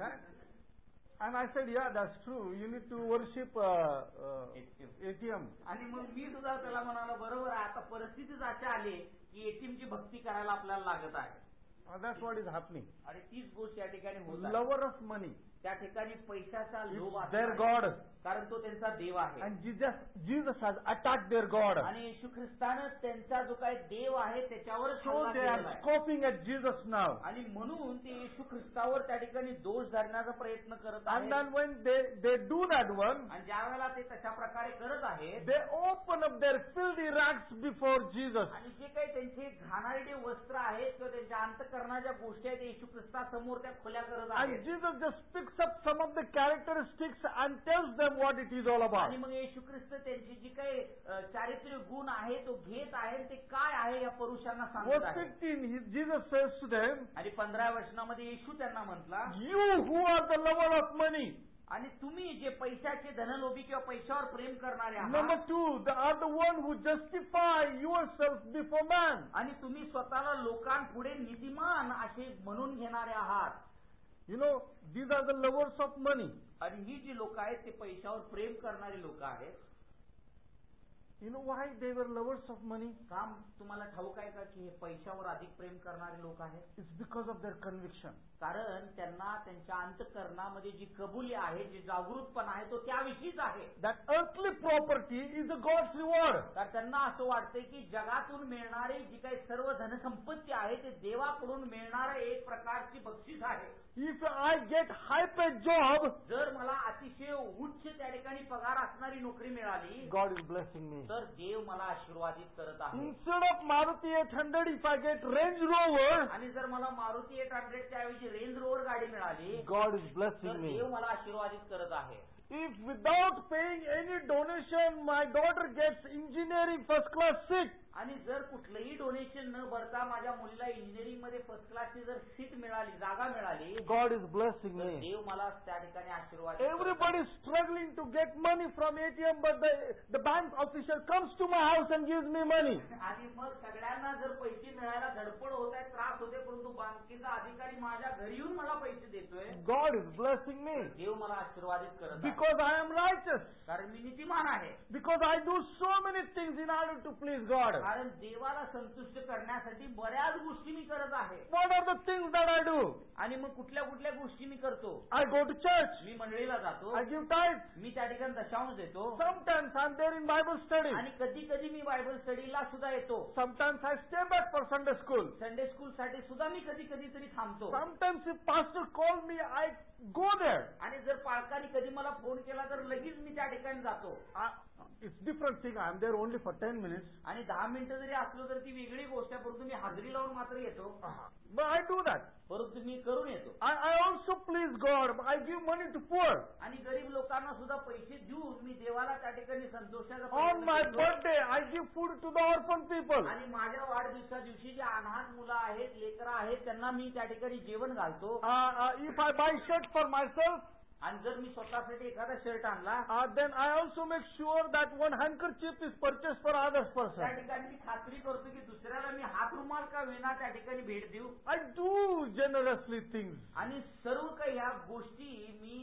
[SPEAKER 1] And I said, "Yeah, that's true. You need to worship uh, uh, A T M."
[SPEAKER 2] आणि मग मी सुद्धा त्याला म्हणाला बरोबर आहे आता परिस्थितीच अशी आली की एटीएमची भक्ती करायला आपल्याला लागत आहे.
[SPEAKER 1] That's what is happening.
[SPEAKER 2] आणि तीच गोष्ट या ठिकाणी होत आहे.
[SPEAKER 1] Lover of money.
[SPEAKER 2] त्या ठिकाणी पैशाचा लोभ
[SPEAKER 1] आहे. Their God.
[SPEAKER 2] कारण तो त्यांचा देव आहे.
[SPEAKER 1] And Jesus, Jesus has attacked their God.
[SPEAKER 2] आणि येशू ख्रिस्तानं त्यांचा जो काही देव आहे त्याच्यावर
[SPEAKER 1] So they are scoffing at Jesus now.
[SPEAKER 2] आणि म्हणून ते येशू ख्रिस्तावर त्या ठिकाणी दोष धरण्याचा प्रयत्न करत आहेत.
[SPEAKER 1] And then when they they do that one,
[SPEAKER 2] आणि ज्या वेळेला ते तशा प्रकारे करत आहेत,
[SPEAKER 1] they open up their filthy rags before Jesus.
[SPEAKER 2] आणि जे काही त्यांचे घाणारडे वस्त्र आहेत किंवा त्यांच्या अंतःकरणाच्या गोष्टी आहेत येशू ख्रिस्तासमोर त्या खुल्या करत आहेत.
[SPEAKER 1] And Jesus just picks up some of the characteristics and tells them what it is all about.
[SPEAKER 2] आणि मग येशू ख्रिस्त त्यांची जी काही चारित्र्य गुण आहे तो घेत आहे ते काय आहे या पुरुषांना सांगत आहे.
[SPEAKER 1] Verse fifteen, Jesus says to them,
[SPEAKER 2] आणि पंधरा वचनामध्ये येशू त्यांना म्हटला,
[SPEAKER 1] "You who are the lover of money."
[SPEAKER 2] आणि तुम्ही जे पैशाचे धनलोभी किंवा पैशावर प्रेम करणारे आहात.
[SPEAKER 1] Number two, they are the one who justify yourself before man.
[SPEAKER 2] आणि तुम्ही स्वतःला लोकांपुढे नीतिमान असे म्हणून घेणारे आहात.
[SPEAKER 1] You know, these are the lovers of money.
[SPEAKER 2] आणि ही जी लोक आहेत ते पैशावर प्रेम करणारी लोक आहेत.
[SPEAKER 1] You know why they were lovers of money?
[SPEAKER 2] काम तुम्हाला ठाऊक आहे का की हे पैशावर अधिक प्रेम करणारे लोक आहेत?
[SPEAKER 1] It's because of their conviction.
[SPEAKER 2] कारण त्यांना त्यांच्या अंतःकरणामध्ये जी कबुली आहे, जी जागृतपणा आहे तो त्याविषयीच आहे.
[SPEAKER 1] That earthly property is a God's reward.
[SPEAKER 2] तर त्यांना असं वाटतंय की जगातून मिळणारी जी काही सर्व धनसंपत्ती आहे ते देवाकडून मिळणारं एक प्रकारची बक्षीस आहे.
[SPEAKER 1] If I get high paid job,
[SPEAKER 2] जर मला अतिशय उच्च त्या ठिकाणी पगार असणारी नोकरी मिळाली,
[SPEAKER 1] God is blessing me.
[SPEAKER 2] तर देव मला आशीर्वादित करत आहे.
[SPEAKER 1] Instead of Maruti eight hundred, if I get Range Rover,
[SPEAKER 2] आणि जर मला मारुती एट हंड्रेड च्या ऐवजी रेंज रोवर गाडी मिळाली,
[SPEAKER 1] God is
[SPEAKER 2] तर
[SPEAKER 1] blessing me.
[SPEAKER 2] देव मला आशीर्वादित करत आहे.
[SPEAKER 1] If without paying any donation, my daughter gets engineering first class seat,
[SPEAKER 2] आणि जर कुठलंही डोनेशन न भरता माझ्या मुलीला इंजिनिअरिंग मध्ये फर्स्ट क्लासची जर सीट मिळाली, जागा मिळाली,
[SPEAKER 1] God is blessing
[SPEAKER 2] तर
[SPEAKER 1] me.
[SPEAKER 2] देव मला त्या ठिकाणी आशीर्वाद.
[SPEAKER 1] Everybody is struggling to get money from A T M, but the the bank official comes to my house and gives me money.
[SPEAKER 2] आणि मग सगळ्यांना जर पैसे मिळायला धडपड होत आहे, त्रास होते, परंतु बँकेचा अधिकारी माझ्या घरी येऊन मला पैसे देतोय.
[SPEAKER 1] God is blessing me
[SPEAKER 2] देव मला आशीर्वादित करत आहे.
[SPEAKER 1] because I am righteous.
[SPEAKER 2] कारण मी नीतिमान आहे.
[SPEAKER 1] Because I do so many things in order to please God.
[SPEAKER 2] कारण देवाला संतुष्ट करण्यासाठी बऱ्याच गोष्टी मी करत आहे.
[SPEAKER 1] What are the things that I do?
[SPEAKER 2] आणि मग कुठल्या कुठल्या गोष्टी मी करतो?
[SPEAKER 1] I go to church.
[SPEAKER 2] मी मंडळीला जातो.
[SPEAKER 1] I give tithes.
[SPEAKER 2] मी त्या ठिकाणी दशांश देतो.
[SPEAKER 1] Sometimes I'm there in Bible study.
[SPEAKER 2] आणि कधी कधी मी बायबल स्टडीला सुद्धा येतो.
[SPEAKER 1] Sometimes I stay back for Sunday school.
[SPEAKER 2] Sunday school साठी सुद्धा मी कधी कधी तरी थांबतो.
[SPEAKER 1] Sometimes if pastor calls me, I go there.
[SPEAKER 2] आणि जर पालकांनी कधी मला फोन केला तर लगेच मी त्या ठिकाणी जातो.
[SPEAKER 1] It's different thing. I'm there only for ten minutes.
[SPEAKER 2] आणि दहा मिनिटं जरी असलो तर ती वेगळी गोष्ट आहे, परंतु मी हाजरी लावून मात्र येतो.
[SPEAKER 1] But I do that.
[SPEAKER 2] परंतु मी करून येतो.
[SPEAKER 1] I, I also please God. I give money to poor.
[SPEAKER 2] आणि गरीब लोकांना सुद्धा पैसे देऊन मी देवाला त्या ठिकाणी संतोषाचा
[SPEAKER 1] On my birthday, I give food to the orphan people.
[SPEAKER 2] आणि माझ्या वाढदिवसा दिवशी जे अनाथ मुलं आहेत, लेकरं आहेत, त्यांना मी त्या ठिकाणी जेवण घालतो.
[SPEAKER 1] Uh, uh, if I buy shirt for myself,
[SPEAKER 2] आणि जर मी स्वतःसाठी एखादा शर्ट आणला,
[SPEAKER 1] uh, then I also make sure that one handkerchief is purchased for other
[SPEAKER 2] त्या
[SPEAKER 1] person.
[SPEAKER 2] ठिकाणी मी खात्री करतो की दुसऱ्याला मी हात रुमाल का विना त्या ठिकाणी भेट देऊ.
[SPEAKER 1] I do generously things.
[SPEAKER 2] आणि सर्व काही ह्या गोष्टी मी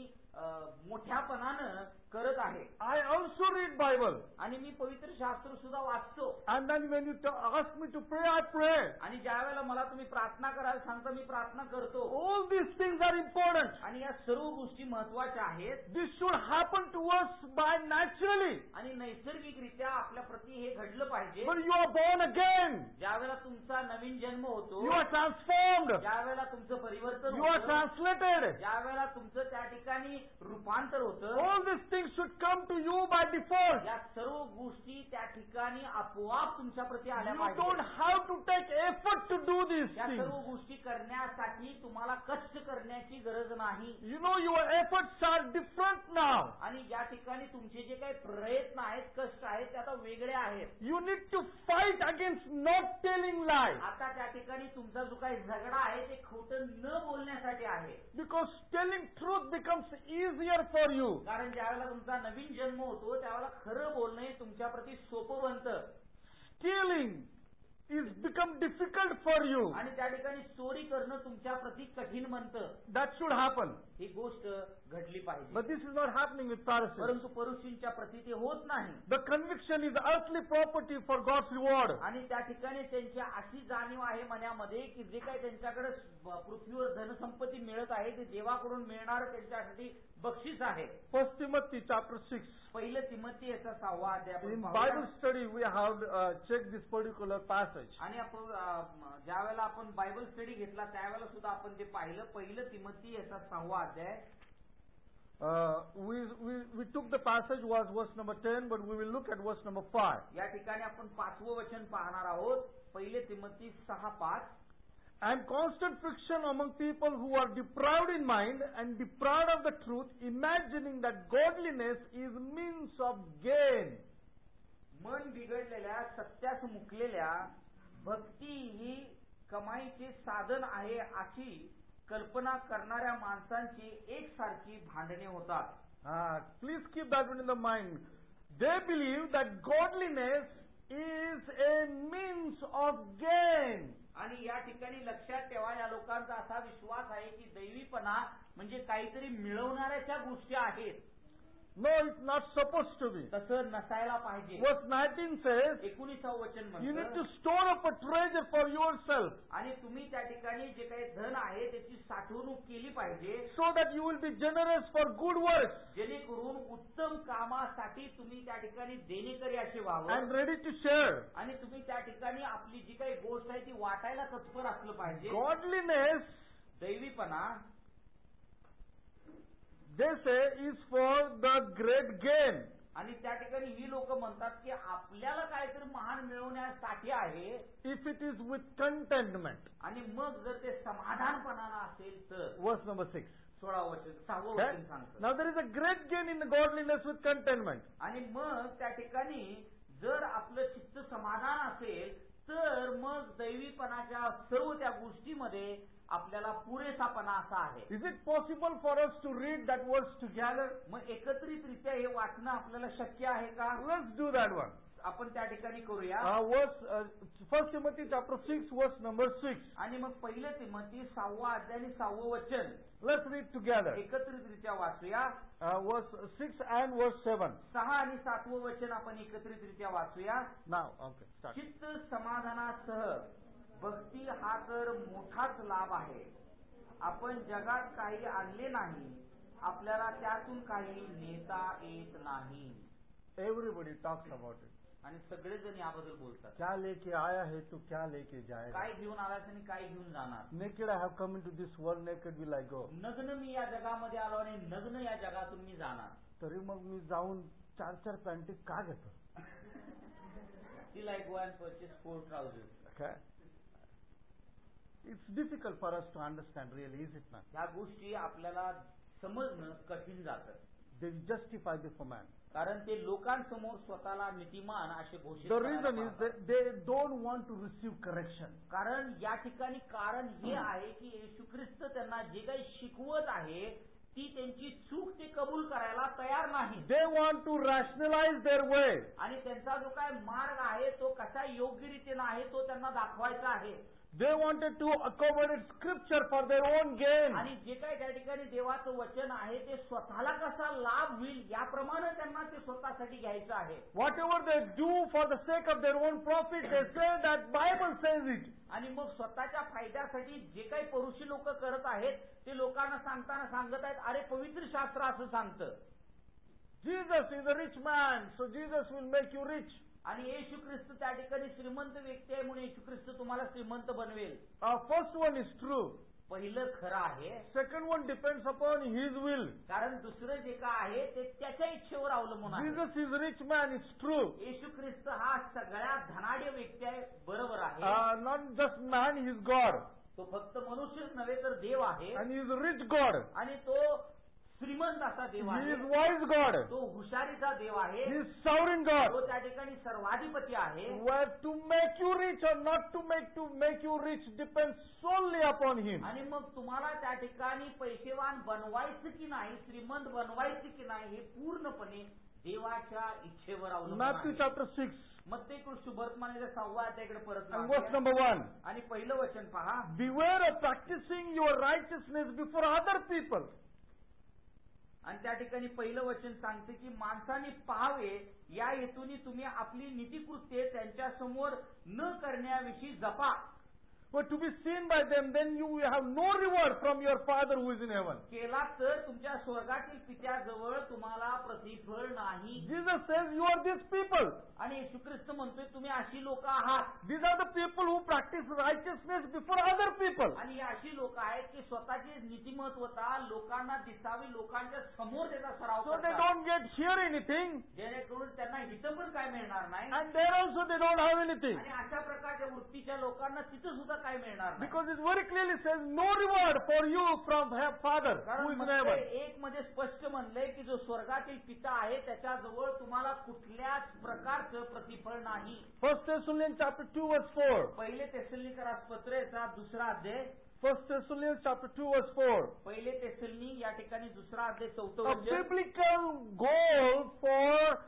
[SPEAKER 2] मोठ्यापणानं करत आहे.
[SPEAKER 1] I also read Bible.
[SPEAKER 2] आणि मी पवित्र शास्त्र सुद्धा वाचतो.
[SPEAKER 1] And then when you t- ask me to pray, I pray.
[SPEAKER 2] आणि ज्या वेळेला मला तुम्ही प्रार्थना करायला सांगता मी प्रार्थना करतो.
[SPEAKER 1] All these things are important.
[SPEAKER 2] आणि या सर्व गोष्टी महत्वाच्या आहेत.
[SPEAKER 1] This should happen to us by naturally.
[SPEAKER 2] आणि नैसर्गिकरित्या आपल्या प्रती हे घडलं पाहिजे.
[SPEAKER 1] When you are born again,
[SPEAKER 2] ज्या वेळेला तुमचा नवीन जन्म होतो,
[SPEAKER 1] you are transformed.
[SPEAKER 2] ज्या वेळेला तुमचं परिवर्तन
[SPEAKER 1] You are
[SPEAKER 2] होतं,
[SPEAKER 1] translated.
[SPEAKER 2] ज्या वेळेला तुमचं त्या ठिकाणी रूपांतर होतं,
[SPEAKER 1] All these things should come to you by default.
[SPEAKER 2] या सर्व गोष्टी त्या ठिकाणी आपोआप तुमच्या प्रती आल्या
[SPEAKER 1] You don't
[SPEAKER 2] पाहिजे.
[SPEAKER 1] have to take effort to do these
[SPEAKER 2] या
[SPEAKER 1] things.
[SPEAKER 2] सर्व गोष्टी करण्यासाठी तुम्हाला कष्ट करण्याची गरज नाही.
[SPEAKER 1] You know your efforts are different now.
[SPEAKER 2] आणि या ठिकाणी तुमचे जे काही प्रयत्न आहेत, कष्ट आहेत, ते आता वेगळे आहेत.
[SPEAKER 1] You need to fight against not telling lies.
[SPEAKER 2] आता त्या ठिकाणी तुमचा जो काही झगडा आहे ते खोटं न बोलण्यासाठी आहे.
[SPEAKER 1] Because telling truth becomes easier for you.
[SPEAKER 2] कारण ज्यावेळेला तुमचा नवीन जन्म होतो त्यावेळेला खरं बोलणं हे तुमच्या प्रती सोपं बनतं.
[SPEAKER 1] Stealing is become difficult for you.
[SPEAKER 2] आणि त्या ठिकाणी चोरी करणं तुमच्या प्रती कठीण बनतं.
[SPEAKER 1] That should happen.
[SPEAKER 2] ही गोष्ट घडली पाहिजे.
[SPEAKER 1] But this is not happening with Pharisees.
[SPEAKER 2] परंतु परुषींच्या प्रती ते होत नाही.
[SPEAKER 1] The conviction is earthly property for God's reward.
[SPEAKER 2] आणि त्या ठिकाणी त्यांची अशी जाणीव आहे मनामध्ये की जे काही त्यांच्याकडे पृथ्वीवर धनसंपत्ती मिळत आहे ते देवाकडून मिळणार त्यांच्यासाठी बक्षीस आहे.
[SPEAKER 1] First Timothy chapter six.
[SPEAKER 2] पहिलं तिमोथी याचा सहावा अध्याय.
[SPEAKER 1] In Bible study we have uh, checked this particular passage.
[SPEAKER 2] आणि आपण ज्या वेळेला आपण बायबल स्टडी घेतला त्यावेळेला सुद्धा आपण ते पाहिलं. पहिलं तिमोथी याचा सहावा अध्याय.
[SPEAKER 1] Uh, we, we, we took the passage was verse number ten, but we will look at verse number five.
[SPEAKER 2] या ठिकाणी आपण पाचवं वचन पाहणार आहोत. पहिले तिमोथी सहा पाच.
[SPEAKER 1] And constant friction among people who are deprived in mind and deprived of the truth, imagining that godliness is means of gain.
[SPEAKER 2] मन बिघडलेल्या, सत्यास मुकलेल्या, भक्ती ही कमाईचे साधन आहे अशी कल्पना करणाऱ्या माणसांची एकसारखी भांडणे होतात.
[SPEAKER 1] Ah, please keep that one in the mind. They believe that godliness is a means of gain.
[SPEAKER 2] आणि या ठिकाणी लक्षात ठेवा, या लोकांचा असा विश्वास आहे की दैवीपणा म्हणजे काहीतरी मिळवणाऱ्याच्या गोष्टी आहेत.
[SPEAKER 1] No, it's not supposed to be.
[SPEAKER 2] तसं नसायला पाहिजे.
[SPEAKER 1] Verse nineteen says,
[SPEAKER 2] एकोणीसावं वचन
[SPEAKER 1] you need to
[SPEAKER 2] म्हणतं,
[SPEAKER 1] store up a treasure for yourself
[SPEAKER 2] आणि तुम्ही त्या ठिकाणी जे काही धन आहे त्याची साठवणूक केली पाहिजे,
[SPEAKER 1] so that you will be generous for good works
[SPEAKER 2] जेणेकरून उत्तम कामासाठी तुम्ही त्या ठिकाणी देणेकरी असे व्हावं.
[SPEAKER 1] and ready to share.
[SPEAKER 2] आणि तुम्ही त्या ठिकाणी आपली जी काही गोष्ट आहे ती वाटायला तत्पर असलं पाहिजे.
[SPEAKER 1] Godliness,
[SPEAKER 2] दैवीपणा
[SPEAKER 1] they say, is for the great gain.
[SPEAKER 2] आणि त्या ठिकाणी ही लोक म्हणतात की आपल्याला काहीतरी महान मिळवण्यासाठी आहे.
[SPEAKER 1] If it is with contentment.
[SPEAKER 2] आणि मग जर ते समाधानपणानं असेल तर.
[SPEAKER 1] Verse number six.
[SPEAKER 2] सोळावं वचन, सहावं
[SPEAKER 1] Okay?
[SPEAKER 2] वचन सांगतं.
[SPEAKER 1] Now there is a great gain in the godliness with contentment.
[SPEAKER 2] आणि मग त्या ठिकाणी जर आपलं चित्त समाधान असेल तर मग दैवीपणाच्या सर्व त्या गोष्टीमध्ये आपल्याला पुरेसापणा असा आहे.
[SPEAKER 1] Is it possible for us to read that verse together?
[SPEAKER 2] मग एकत्रितरित्या हे वाचणं आपल्याला शक्य आहे का?
[SPEAKER 1] Let's do that one.
[SPEAKER 2] आपण त्या ठिकाणी करूया.
[SPEAKER 1] Uh, verse, uh, First Timothy chapter six, verse number six.
[SPEAKER 2] आणि मग पहिलं तिमोथी सहावा अध्याय आणि सहावं वचन
[SPEAKER 1] Let's read together.
[SPEAKER 2] एकत्रितरित्या वाचूया.
[SPEAKER 1] Uh, verse six and verse seven.
[SPEAKER 2] सहा आणि सातवं वचन आपण एकत्रितरित्या वाचूया.
[SPEAKER 1] Now, okay, start.
[SPEAKER 2] चित्त समाधानासह भक्ती हा तर मोठाच लाभ आहे. आपण जगात काही आणले नाही, आपल्याला त्यातून काही नेता येत नाही.
[SPEAKER 1] Everybody talks about it.
[SPEAKER 2] आणि सगळेजण याबद्दल बोलतात.
[SPEAKER 1] क्या लेके आया है तू क्या लेके जाएगा?
[SPEAKER 2] काय घेऊन आलास आणि काय घेऊन जाणार.
[SPEAKER 1] Naked I have come into this world, naked will I go.
[SPEAKER 2] नग्न मी या जगामध्ये आलो आणि नग्न या जगातून मी जाणार.
[SPEAKER 1] तरी मग मी जाऊन चार चार पॅन्टी का घेतो?
[SPEAKER 2] Still I go and purchase four trousers.
[SPEAKER 1] Okay. It's difficult for us to understand, really, is it not?
[SPEAKER 2] ह्या गोष्टी आपल्याला समजणं कठीण जातं.
[SPEAKER 1] They justify before man.
[SPEAKER 2] कारण ते लोकांसमोर स्वतःला नीतिमान असे घोषित
[SPEAKER 1] The
[SPEAKER 2] करायला
[SPEAKER 1] reason is
[SPEAKER 2] पाहतात.
[SPEAKER 1] that they don't want to receive correction.
[SPEAKER 2] कारण या ठिकाणी कारण हे आहे की येशू ख्रिस्त त्यांना जे काही शिकवत आहे ती त्यांची चूक ते कबूल करायला तयार नाही.
[SPEAKER 1] They want to rationalize their way.
[SPEAKER 2] आणि त्यांचा जो काय मार्ग आहे तो कसा योग्य रीतीने आहे तो त्यांना दाखवायचा आहे.
[SPEAKER 1] They wanted to accommodate scripture for their own gain.
[SPEAKER 2] आणि जे काही त्या ठिकाणी देवाचं वचन आहे ते स्वतःला कसा लाभ होईल याप्रमाणे त्यांना ते स्वतःसाठी घ्यायचं आहे.
[SPEAKER 1] Whatever they do for the sake of their own profit, they say that Bible says it.
[SPEAKER 2] आणि मग स्वतःच्या फायद्यासाठी जे काही परुषी लोक करत आहेत ते लोकांना सांगताना सांगत आहेत अरे पवित्र शास्त्र असं सांगतं.
[SPEAKER 1] Jesus is a rich man, so Jesus will make you rich.
[SPEAKER 2] आणि येशू ख्रिस्त त्या ठिकाणी श्रीमंत व्यक्ती आहे म्हणून येशू ख्रिस्त तुम्हाला श्रीमंत बनवेल.
[SPEAKER 1] Uh, first one is true.
[SPEAKER 2] पहिलं खरं आहे.
[SPEAKER 1] Second one depends upon his will.
[SPEAKER 2] कारण दुसरं जे काय आहे ते त्याच्या इच्छेवर अवलंबून आहे.
[SPEAKER 1] Jesus is a rich man, it's true.
[SPEAKER 2] येशू ख्रिस्त हा सगळ्यात धनाढ्य व्यक्ती आहे, बरोबर आहे.
[SPEAKER 1] Uh, not just man, he is God.
[SPEAKER 2] तो फक्त मनुष्यच नव्हे तर देव आहे.
[SPEAKER 1] And he is a rich God.
[SPEAKER 2] आणि तो श्रीमंत असा देव
[SPEAKER 1] He
[SPEAKER 2] आहे.
[SPEAKER 1] is wise God.
[SPEAKER 2] तो हुशारीचा देव आहे.
[SPEAKER 1] He is sovereign God.
[SPEAKER 2] तो त्या ठिकाणी सर्वाधिपती आहे.
[SPEAKER 1] Where to make you rich or not to make to make you rich depends solely upon him.
[SPEAKER 2] आणि मग तुम्हाला त्या ठिकाणी पैसेवान बनवायचं की नाही, श्रीमंत बनवायचं की नाही हे पूर्णपणे देवाच्या इच्छेवर अवलंबून
[SPEAKER 1] Matthew
[SPEAKER 2] आहे.
[SPEAKER 1] chapter six
[SPEAKER 2] मत्ती कृष्ण वर्तमानाच्या सहाव्या अध्यायाकडे परत
[SPEAKER 1] and verse
[SPEAKER 2] जाऊया.
[SPEAKER 1] number one.
[SPEAKER 2] आणि पहिलं वचन पहा.
[SPEAKER 1] Beware of practicing your righteousness before other people.
[SPEAKER 2] आणि त्या ठिकाणी पहिलं वचन सांगते की माणसाने पाहावे या हेतूने तुम्ही आपली नीतिकृत्ये त्यांच्या समोर न करण्याविषयी जपा.
[SPEAKER 1] But to be seen by them, then you will have no reward from your Father who is in heaven.
[SPEAKER 2] केला तर तुमच्या स्वर्गातील पित्याजवळ तुम्हाला प्रतिफळ नाही.
[SPEAKER 1] Jesus says, you are these people.
[SPEAKER 2] आणि येशू ख्रिस्त म्हणतोय तुम्ही अशी लोक आहात.
[SPEAKER 1] These are the people who practice righteousness before other people.
[SPEAKER 2] आणि ही अशी लोक आहेत की स्वतःची नीतिमत्वता लोकांना दिसावी, लोकांच्या समोर त्याचा सराव
[SPEAKER 1] So they
[SPEAKER 2] करतात.
[SPEAKER 1] don't get hear anything.
[SPEAKER 2] जेणेकरून त्यांना हिथं पण काय मिळणार नाही.
[SPEAKER 1] And there also they don't have anything.
[SPEAKER 2] आणि अशा प्रकारच्या वृत्तीच्या लोकांना तिथं सुद्धा काय मिळणार नाही.
[SPEAKER 1] Because it very clearly says, no reward for you from Father who
[SPEAKER 2] कारण
[SPEAKER 1] is in
[SPEAKER 2] मत्ती
[SPEAKER 1] heaven.
[SPEAKER 2] एक मध्ये स्पष्ट म्हणलंय की जो स्वर्गातील पिता आहे त्याच्याजवळ तुम्हाला कुठल्याच प्रकारचं प्रतिफळ नाही.
[SPEAKER 1] First Thessalonians chapter two verse four.
[SPEAKER 2] पहिले तेसलोनिकरास पत्रेचा दुसरा अध्याय.
[SPEAKER 1] First Thessalonians chapter two verse four.
[SPEAKER 2] पहिले तेसलोनी या ठिकाणी दुसरा अध्याय चौथं
[SPEAKER 1] A
[SPEAKER 2] वचन.
[SPEAKER 1] biblical goal for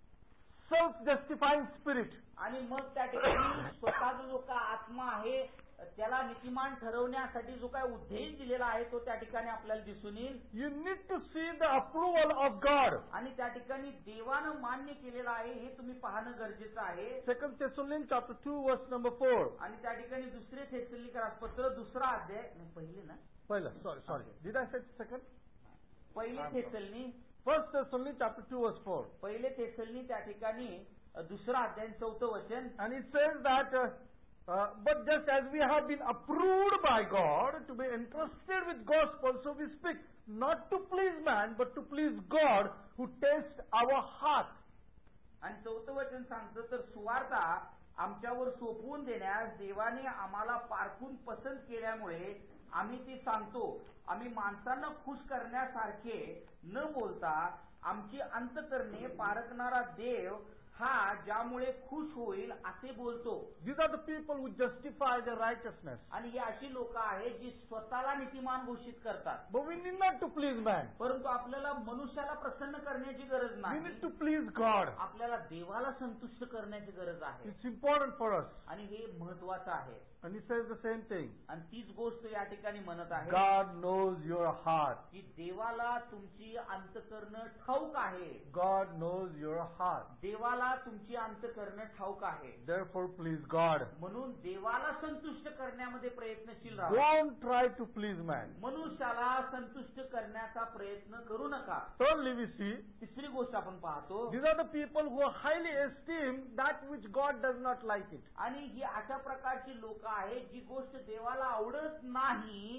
[SPEAKER 1] self-justifying spirit.
[SPEAKER 2] आणि मग त्या ठिकाणी स्वतःचा जो काय आत्मा आहे त्याला नीतिमान ठरवण्यासाठी जो काय उद्देश दिलेला आहे तो त्या ठिकाणी आपल्याला दिसून येईल.
[SPEAKER 1] You need to see the approval of God.
[SPEAKER 2] आणि त्या ठिकाणी देवानं मान्य केलेलं आहे हे तुम्ही पाहणं गरजेचं आहे.
[SPEAKER 1] Second Thessalonians chapter two verse number four.
[SPEAKER 2] आणि त्या ठिकाणी दुसरे थेसलोनिकरास पत्र दुसरा अध्याय नाही, पहिले ना
[SPEAKER 1] पहिला, sorry, sorry. Did I say second?
[SPEAKER 2] पहिले थेसलोनी
[SPEAKER 1] First Thessalonians chapter two verse four.
[SPEAKER 2] पहिले थेसलोनी त्या ठिकाणी अ, दुसरा अध्याय चौथं वचन.
[SPEAKER 1] And it says that, uh, uh, but just as we have been approved by God to be entrusted with gospel, so we speak, not to please man, but to please God who tests our heart.
[SPEAKER 2] आणि चौथं वचन सांगतं तर सुवार्ता आमच्यावर सोपवून देण्यास देवाने आम्हाला पारखून पसंत केल्यामुळे आम्ही ती सांगतो. आम्ही माणसांना खुश करण्यासारखे न बोलता आमची अंतकरणे पारखणारा देव हा ज्यामुळे खुश होईल असे बोलतो.
[SPEAKER 1] These are the people who justify their righteousness.
[SPEAKER 2] आणि ही अशी लोक आहेत जी स्वतःला नीतिमान घोषित करतात.
[SPEAKER 1] But we need not to please man.
[SPEAKER 2] परंतु आपल्याला मनुष्याला प्रसन्न करण्याची गरज
[SPEAKER 1] We
[SPEAKER 2] नाही.
[SPEAKER 1] need to please God.
[SPEAKER 2] आपल्याला देवाला संतुष्ट करण्याची गरज आहे.
[SPEAKER 1] It's important for us.
[SPEAKER 2] आणि हे महत्वाचं आहे.
[SPEAKER 1] And he says the same thing.
[SPEAKER 2] आणि तीच गोष्ट या ठिकाणी म्हणत आहे
[SPEAKER 1] God knows your heart.
[SPEAKER 2] की देवाला तुमची अंतकरणं ठाऊक आहे.
[SPEAKER 1] God knows your heart.
[SPEAKER 2] देवाला तुमची अंतकरणं ठाऊक आहे.
[SPEAKER 1] Therefore please God.
[SPEAKER 2] म्हणून देवाला संतुष्ट करण्यामध्ये प्रयत्नशील राहा.
[SPEAKER 1] Don't try to please man.
[SPEAKER 2] मनुष्याला संतुष्ट करण्याचा प्रयत्न करू नका.
[SPEAKER 1] Thirdly we see,
[SPEAKER 2] तिसरी गोष्ट आपण पाहतो.
[SPEAKER 1] these are the people who highly esteem that which God does not like it.
[SPEAKER 2] आणि ही अशा प्रकारची लोक आहेत जी गोष्ट देवाला आवडत नाही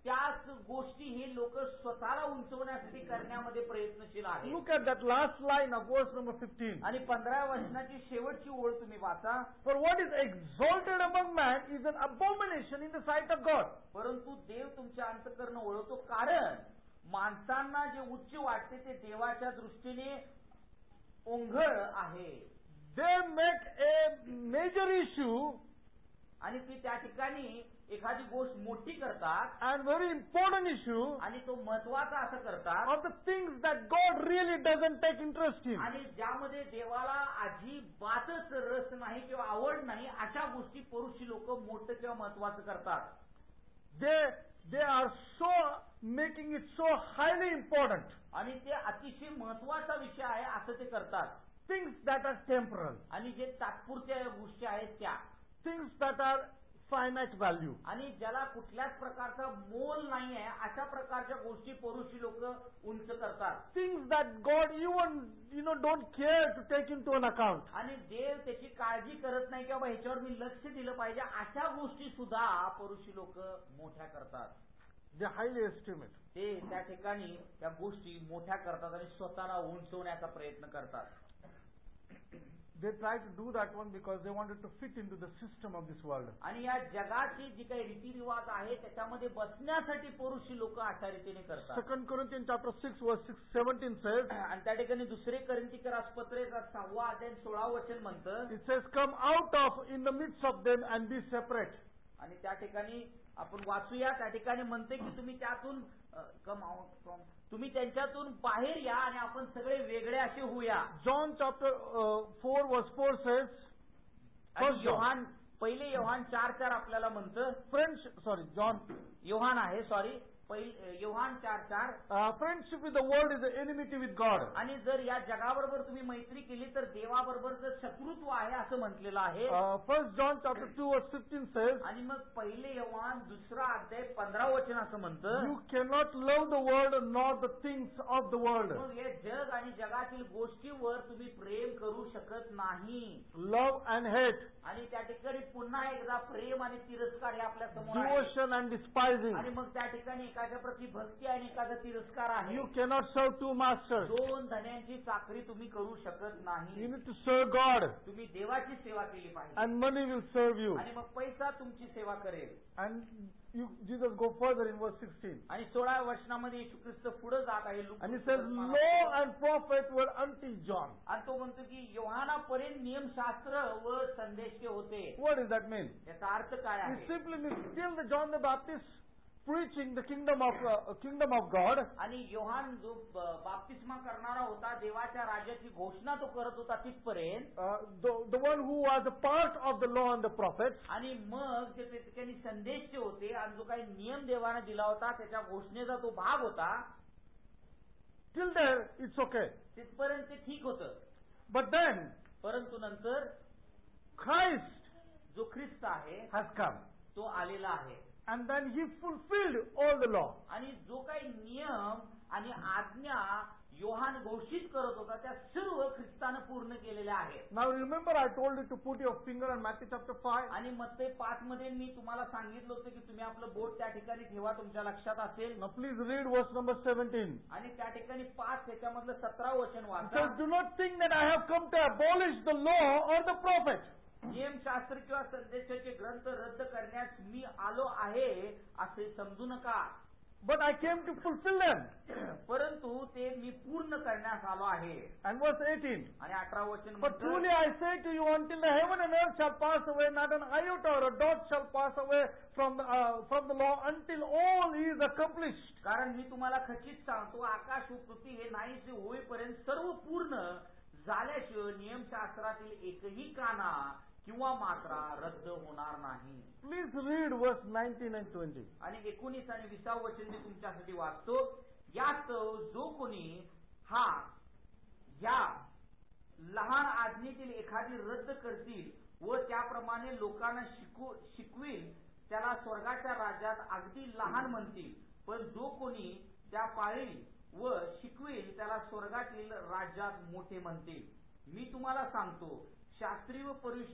[SPEAKER 2] त्याच गोष्टी हे लोक स्वतःला उंचवण्यासाठी करण्यामध्ये प्रयत्नशील आहेत.
[SPEAKER 1] Look at that last line of verse number fifteen.
[SPEAKER 2] आणि पंधराव्या वचनाची शेवटची ओळ तुम्ही वाचा.
[SPEAKER 1] For what is exalted among man is an abomination in the sight of God.
[SPEAKER 2] परंतु देव तुमच्या अंतःकरण ओळखतो, कारण माणसांना जे उच्च वाटते ते देवाच्या दृष्टीने ओंघळ आहे.
[SPEAKER 1] They make a major issue
[SPEAKER 2] आणि ती त्या ठिकाणी एखादी गोष्ट मोठी करतात
[SPEAKER 1] and very important issue
[SPEAKER 2] आणि तो महत्वाचा असं करतात
[SPEAKER 1] of the things that God really doesn't take interest in.
[SPEAKER 2] आणि ज्यामध्ये देवाला अजिबातच रस नाही किंवा आवड नाही अशा गोष्टी पुरुषी लोक मोठं किंवा महत्वाचं करतात.
[SPEAKER 1] They they are so making it so highly important.
[SPEAKER 2] आणि ते अतिशय महत्वाचा विषय आहे असं ते करतात.
[SPEAKER 1] Things that are temporal,
[SPEAKER 2] आणि जे तात्पुरत्या गोष्टी आहेत त्या,
[SPEAKER 1] things that are finite value.
[SPEAKER 2] आणि ज्याला कुठल्याच प्रकारचा मोल नाही आहे अशा प्रकारच्या गोष्टी पुरुषी लोक उंच करतात.
[SPEAKER 1] Things that God even you know don't care to take into an account.
[SPEAKER 2] आणि देव त्याची काळजी करत नाही किंवा ह्याच्यावर मी लक्ष दिलं पाहिजे अशा गोष्टी सुद्धा पुरुषी लोक मोठ्या करतात.
[SPEAKER 1] They highly estimate.
[SPEAKER 2] ते त्या ठिकाणी त्या गोष्टी मोठ्या करतात आणि स्वतःला उंचवण्याचा प्रयत्न करतात.
[SPEAKER 1] They try to do that one because they wanted to fit into the system of this world.
[SPEAKER 2] आणि या जगाची जी काही रीतिरिवाज आहे त्याच्यामध्ये बसण्यासाठी पुरुषी लोक अशा रीतीने करतात.
[SPEAKER 1] Second Corinthians chapter six verse six seventeen says,
[SPEAKER 2] आणि त्या ठिकाणी दुसरे कोरिंथीकरास पत्रेचा सहावा अध्याय सोळा वचन म्हणतं,
[SPEAKER 1] it says, come out of in the midst of them and be separate.
[SPEAKER 2] आणि त्या ठिकाणी आपण वाचूया, त्या ठिकाणी म्हणते की तुम्ही त्यातून कम आउट फ्रॉम तुम्ही त्यांच्यातून बाहेर या आणि आपण सगळे वेगळे असे होऊया.
[SPEAKER 1] John chapter uh, four verse four says,
[SPEAKER 2] आणि योहान पहिले योहान चार चार आपल्याला म्हणतं,
[SPEAKER 1] French sorry John
[SPEAKER 2] योहान आहे सॉरी पहिले योहान चार चार
[SPEAKER 1] uh, friendship with the world is an enmity with God.
[SPEAKER 2] आणि जर या जगाबरोबर तुम्ही मैत्री केली तर देवाबरोबर जर शत्रुत्व आहे असं म्हटलेलं आहे.
[SPEAKER 1] uh, First John chapter two verse fifteen says,
[SPEAKER 2] आणि मग पहिले योहान दुसरा अध्याय पंधरा वचन असं म्हणतं,
[SPEAKER 1] you cannot love the world nor the things of the world.
[SPEAKER 2] मग हे जग आणि जगातील गोष्टीवर तुम्ही प्रेम करू शकत नाही.
[SPEAKER 1] Love and hate,
[SPEAKER 2] आणि त्या ठिकाणी पुन्हा एकदा प्रेम आणि तिरस्कार हे आपल्या समोर आहे.
[SPEAKER 1] devotion and despising.
[SPEAKER 2] आणि मग त्या ठिकाणी एखाद्या प्रती भक्ती आणि एखादा तिरस्कार आहे.
[SPEAKER 1] You cannot serve two masters.
[SPEAKER 2] दोन धन्यांची चाकरी तुम्ही करू शकत नाही.
[SPEAKER 1] You need to serve God
[SPEAKER 2] तुम्ही देवाची सेवा केली पाहिजे
[SPEAKER 1] and money will serve you.
[SPEAKER 2] आणि मग पैसा तुमची सेवा करेल.
[SPEAKER 1] And you, Jesus go further in verse sixteen.
[SPEAKER 2] आणि सोळाव्या वचनामध्ये येशू ख्रिस्त पुढे जात आहे. Luke-
[SPEAKER 1] And he says, law and prophet were until John.
[SPEAKER 2] आणि तो म्हणतो की योहानापर्यंत नियमशास्त्र व संदेश के होते.
[SPEAKER 1] What does that mean?
[SPEAKER 2] याचा अर्थ काय
[SPEAKER 1] It
[SPEAKER 2] आहे?
[SPEAKER 1] simply means till the John the Baptist preaching the kingdom of uh, kingdom of God.
[SPEAKER 2] आणि योहान जो ब- बाप्तिस्मा करणारा होता, देवाच्या राज्याची घोषणा तो करत होता तिथपर्यंत.
[SPEAKER 1] Uh, the, the one who was a part of the law and the prophets.
[SPEAKER 2] आणि मग जे त्या ठिकाणी संदेश जे होते आणि जो काही नियम देवाने दिला होता त्याच्या घोषणेचा तो भाग होता,
[SPEAKER 1] Till there, it's okay.
[SPEAKER 2] तिथपर्यंत ते ठीक होतं.
[SPEAKER 1] But then,
[SPEAKER 2] परंतु नंतर
[SPEAKER 1] Christ
[SPEAKER 2] जो ख्रिस्त आहे
[SPEAKER 1] has come.
[SPEAKER 2] तो आलेला आहे.
[SPEAKER 1] And then he fulfilled all the law.
[SPEAKER 2] आणि जो काही नियम आणि आज्ञा योहान घोषित करत होता त्या सर्व ख्रिस्तानं पूर्ण केलेल्या आहेत.
[SPEAKER 1] Now remember I told you to put your finger on Matthew chapter five.
[SPEAKER 2] आणि मत्ते पाच मध्ये मी तुम्हाला सांगितलं होतं की तुम्ही आपलं बोट त्या ठिकाणी ठेवा, तुमच्या लक्षात असेल.
[SPEAKER 1] Now please read verse number seventeen.
[SPEAKER 2] आणि त्या ठिकाणी पाच त्याच्यामधलं सतरा वचन
[SPEAKER 1] It
[SPEAKER 2] वाचा.
[SPEAKER 1] says, do not think that I have come to abolish the law or the prophets.
[SPEAKER 2] नियमशास्त्र किंवा संदेशाचे ग्रंथ रद्द करण्यास मी आलो आहे असे समजू नका.
[SPEAKER 1] But I came to fulfill them.
[SPEAKER 2] परंतु ते मी पूर्ण करण्यास आलो आहे.
[SPEAKER 1] And verse eighteen.
[SPEAKER 2] आणि अठरा वचन
[SPEAKER 1] But truly I say to you, until the heaven and earth shall pass away, not an iota or a dot shall pass away from the, uh, from the law until all is accomplished.
[SPEAKER 2] कारण मी तुम्हाला खचित सांगतो, आकाश व पृथ्वी हे नाहीसे होईपर्यंत सर्व पूर्ण झाल्याशिवाय नियमशास्त्रातील एकही काना किंवा मात्रा रद्द होणार नाही.
[SPEAKER 1] Please read verse nineteen and twenty.
[SPEAKER 2] आणि एकोणीस आणि विसावं वचन मी तुमच्यासाठी वाचतो. यात जो कोणी हा या लहान आज्ञेतील एखादी रद्द करतील व त्याप्रमाणे लोकांना शिकू शिकविल त्याला स्वर्गाच्या राज्यात अगदी लहान म्हणतील, पण जो कोणी त्या पाळील व शिकवेल त्याला स्वर्गातील राज्यात मोठे म्हणतील. मी तुम्हाला सांगतो, शास्त्री व परीशी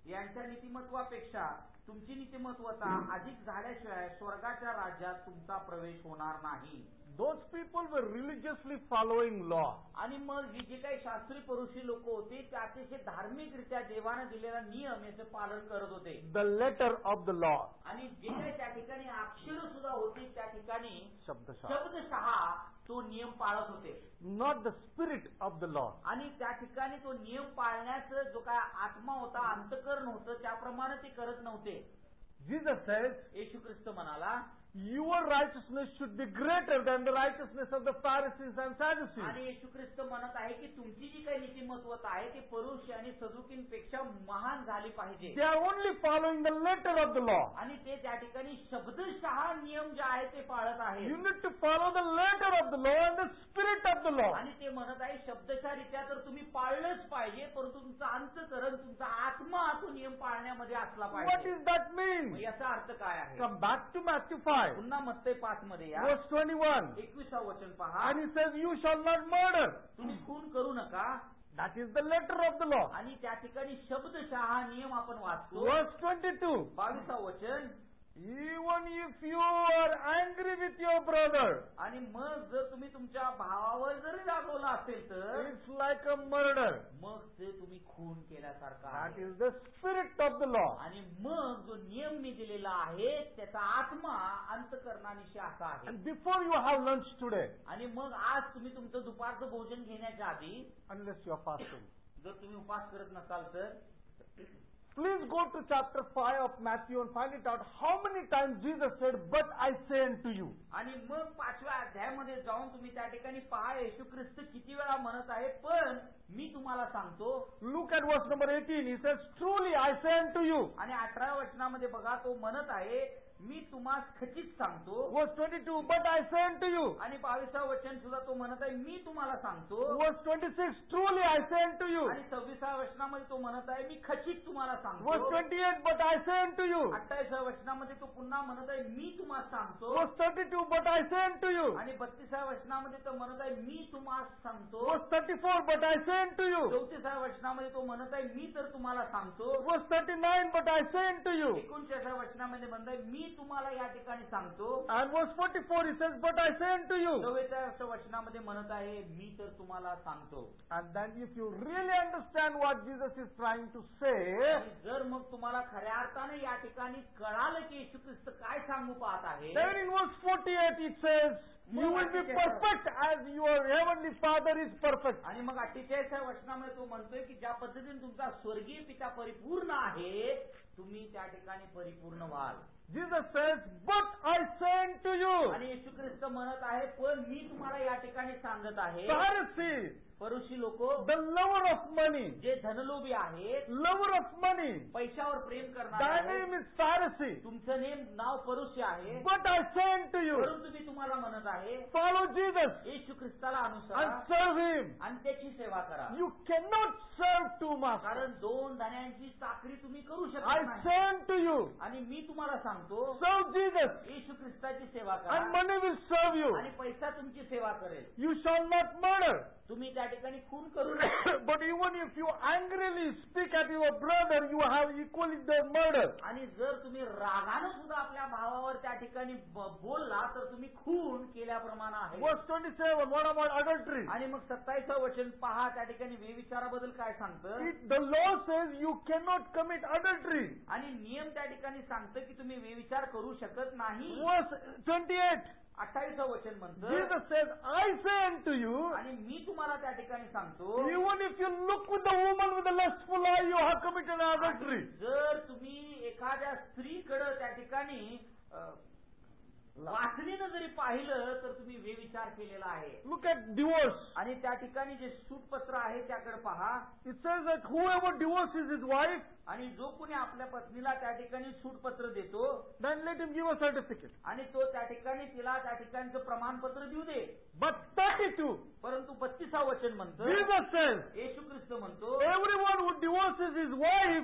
[SPEAKER 2] यांच्या नीतिमत्वापेक्षा तुमची नीतिमत्वता अधिक झाल्याशिवाय स्वर्गाच्या राज्यात तुमचा प्रवेश होणार नाही.
[SPEAKER 1] Those people were religiously following law.
[SPEAKER 2] आणि मग ही जे काही शास्त्री परुषी लोक होते ते अतिशय धार्मिकरित्या देवाने दिलेला नियम याचे पालन करत होते.
[SPEAKER 1] The letter of the law.
[SPEAKER 2] आणि जे काही त्या ठिकाणी अक्षर सुद्धा होती त्या ठिकाणी
[SPEAKER 1] शब्दशः
[SPEAKER 2] शब्दशः तो नियम पाळत होते.
[SPEAKER 1] Not the spirit of the law.
[SPEAKER 2] आणि त्या ठिकाणी तो नियम पाळण्याचा जो काय आत्मा होता, अंतःकरण होतं, त्याप्रमाणे ते करत नव्हते.
[SPEAKER 1] Jesus says,
[SPEAKER 2] येशू ख्रिस्त म्हणाला,
[SPEAKER 1] your righteousness should be greater than the righteousness of the Pharisees and Sadducees.
[SPEAKER 2] आणि येशू ख्रिस्त म्हणत आहे की तुमची जी काही नीतिमत्वता आहे ती परुष आणि सदुकींपेक्षा महान झाली पाहिजे.
[SPEAKER 1] They are only following the letter of the law.
[SPEAKER 2] आणि ते त्या ठिकाणी शब्दशः नियम जे आहे ते पाळत आहेत.
[SPEAKER 1] You need to follow the letter of the law and the spirit of the law.
[SPEAKER 2] आणि ते म्हणत आहे शब्दशः रित्या तर तुम्ही पाळलंच पाहिजे, परंतु तुमचा अंतःकरण, तुमचा आत्मा तो नियम पाळण्यामध्ये असला
[SPEAKER 1] What
[SPEAKER 2] पाहिजे.
[SPEAKER 1] does that mean?
[SPEAKER 2] याचा अर्थ काय आहे?
[SPEAKER 1] Come back to Matthew five.
[SPEAKER 2] पुन्हा मत्ते पाच मध्ये या
[SPEAKER 1] Verse twenty-one.
[SPEAKER 2] एकविसावं वचन पहा.
[SPEAKER 1] And he says, you shall not murder.
[SPEAKER 2] तुम्ही खून करू नका.
[SPEAKER 1] That is the letter of the law.
[SPEAKER 2] आणि त्या ठिकाणी शब्दशः हा नियम आपण वाचतो.
[SPEAKER 1] Verse twenty-two.
[SPEAKER 2] बावीसावं वचन.
[SPEAKER 1] Even if you are angry with your brother,
[SPEAKER 2] आणि मग जर तुम्ही तुमच्या भावावर जरी रागवला असेल तर
[SPEAKER 1] it's like a murder.
[SPEAKER 2] मग ते तुम्ही खून केल्यासारखा
[SPEAKER 1] That
[SPEAKER 2] आहे.
[SPEAKER 1] is the spirit of the law.
[SPEAKER 2] आणि मग जो नियम मी दिलेला आहे त्याचा आत्मा अंतःकरणानिशी असा आहे.
[SPEAKER 1] And before you have lunch today,
[SPEAKER 2] आणि मग आज तुम्ही तुमचं दुपारचं भोजन घेण्याच्या आधी,
[SPEAKER 1] unless you are fasting,
[SPEAKER 2] जर तुम्ही उपास करत नसाल तर
[SPEAKER 1] please go to chapter five of Matthew and find it out how many times Jesus said, but I say unto you.
[SPEAKER 2] आणि मग पाचव्या अध्यायामध्ये जाऊन तुम्ही त्या ठिकाणी पहा येशू ख्रिस्त किती वेळा म्हणत आहे, पण मी तुम्हाला सांगतो.
[SPEAKER 1] Look at verse number eighteen. He says, truly I say unto you.
[SPEAKER 2] आणि अठराव्या वचनामध्ये बघा तो म्हणत आहे, मी तुम्हाला खचित सांगतो.
[SPEAKER 1] Verse twenty-two, but I say unto you.
[SPEAKER 2] आणि बावीसावं वचन सुद्धा तो म्हणत आहे, मी तुम्हाला सांगतो.
[SPEAKER 1] Verse twenty-six, truly I say unto you.
[SPEAKER 2] आणि सव्वीसाव्या वचनामध्ये तो म्हणत आहे, मी खचित तुम्हाला सांगतो.
[SPEAKER 1] Verse twenty-eight, but I say unto you.
[SPEAKER 2] अठ्ठावीसाव्या वचनामध्ये तो पुन्हा म्हणत आहे, मी तुम्हाला सांगतो.
[SPEAKER 1] Verse thirty-two, but I say unto you.
[SPEAKER 2] आणि बत्तीसाव्या वचनामध्ये तो म्हणत आहे, मी तुम्हाला सांगतो.
[SPEAKER 1] Verse thirty-four, but I say unto you.
[SPEAKER 2] चौतीसाव्या वचनामध्ये तो म्हणत आहे, मी तर तुम्हाला सांगतो.
[SPEAKER 1] Verse thirty-nine, but I say unto you.
[SPEAKER 2] एकोणचाळीसाव्या वचनामध्ये म्हणत आहे, मी तुम्हाला या ठिकाणी सांगतो.
[SPEAKER 1] And verse forty-four, he says, but I say unto you.
[SPEAKER 2] चव्वेचाळीसाव्या वचनामध्ये म्हणत आहे, मी तर तुम्हाला सांगतो.
[SPEAKER 1] And then if you really understand what Jesus is trying to say,
[SPEAKER 2] आणि जर मग तुम्हाला खऱ्या अर्थाने या ठिकाणी कळालं की येशू ख्रिस्त काय सांगू पाहत आहे,
[SPEAKER 1] then in verse forty-eight it says, you will be perfect as your heavenly Father is perfect.
[SPEAKER 2] आणि मग अठ्ठेचाळीसाव्या वचनामध्ये तो म्हणतोय की ज्या पद्धतीने तुमचा स्वर्गीय पिता परिपूर्ण आहे, तुम्ही त्या ठिकाणी परिपूर्ण व्हाल.
[SPEAKER 1] Jesus says, but I say unto you.
[SPEAKER 2] आणि येशू ख्रिस्त म्हणत आहे, पण मी तुम्हाला या ठिकाणी सांगत आहे.
[SPEAKER 1] Pharisees,
[SPEAKER 2] परुषी लोक,
[SPEAKER 1] the lover of money,
[SPEAKER 2] जे धनलोभी आहेत,
[SPEAKER 1] lover of money,
[SPEAKER 2] पैशावर प्रेम
[SPEAKER 1] thy
[SPEAKER 2] करणारे,
[SPEAKER 1] name is Pharisee.
[SPEAKER 2] तुमचं नेम नाव परुषी आहे.
[SPEAKER 1] But I say unto you,
[SPEAKER 2] परंतु मी तुम्हाला म्हणत आहे,
[SPEAKER 1] follow Jesus
[SPEAKER 2] Yeshu ख्रिस्ताला अनुसरा
[SPEAKER 1] and serve him.
[SPEAKER 2] आणि त्याची सेवा करा.
[SPEAKER 1] You cannot serve two masters.
[SPEAKER 2] कारण दोन धन्यांची चाकरी तुम्ही करू
[SPEAKER 1] I
[SPEAKER 2] शकत नाही.
[SPEAKER 1] say unto you,
[SPEAKER 2] आणि मी तुम्हाला सांगतो,
[SPEAKER 1] serve Jesus
[SPEAKER 2] येशू ख्रिस्ताची सेवा
[SPEAKER 1] and
[SPEAKER 2] करा
[SPEAKER 1] money will serve you.
[SPEAKER 2] आणि पैसा तुमची सेवा करेल.
[SPEAKER 1] You shall not murder.
[SPEAKER 2] तुम्ही त्या ठिकाणी खून करू नका.
[SPEAKER 1] But even if you angrily speak at your brother, you have equally done murder.
[SPEAKER 2] आणि जर तुम्ही रागानं सुद्धा आपल्या भावावर त्या ठिकाणी ब- बोलला तर तुम्ही खून केल्याप्रमाणे आहे.
[SPEAKER 1] Verse twenty-seven, what about adultery?
[SPEAKER 2] आणि मग सत्तावीसावं वचन पहा त्या ठिकाणी व्यभिचाराबद्दल काय सांगतं.
[SPEAKER 1] It, the law says you cannot commit adultery.
[SPEAKER 2] आणि नियम त्या ठिकाणी सांगतं की तुम्ही व्यभिचार करू शकत नाही.
[SPEAKER 1] Verse twenty-eight,
[SPEAKER 2] अठ्ठावीसावं वचन म्हणतं,
[SPEAKER 1] Jesus says, I say unto you,
[SPEAKER 2] आणि मी तुम्हाला त्या ठिकाणी सांगतो,
[SPEAKER 1] even if you look with the woman with the lustful eye, you have committed adultery.
[SPEAKER 2] आणि जर तुम्ही एखाद्या स्त्रीकडे त्या ठिकाणी अ, वासनेनं जरी पाहिलं तर तुम्ही व्यभिचार केलेला आहे.
[SPEAKER 1] Look at divorce.
[SPEAKER 2] आणि त्या ठिकाणी जे सूटपत्र आहे त्याकडे पहा.
[SPEAKER 1] It says that whoever divorces his wife,
[SPEAKER 2] आणि जो कोणी आपल्या पत्नीला त्या ठिकाणी सूटपत्र देतो,
[SPEAKER 1] then let him give a certificate.
[SPEAKER 2] आणि तो त्या ठिकाणी तिला त्या ठिकाणचं प्रमाणपत्र देऊ दे.
[SPEAKER 1] But thirty-two,
[SPEAKER 2] परंतु बत्तीसावं वचन म्हणतं,
[SPEAKER 1] Jesus says,
[SPEAKER 2] येशू ख्रिस्त म्हणतो,
[SPEAKER 1] everyone who divorces his wife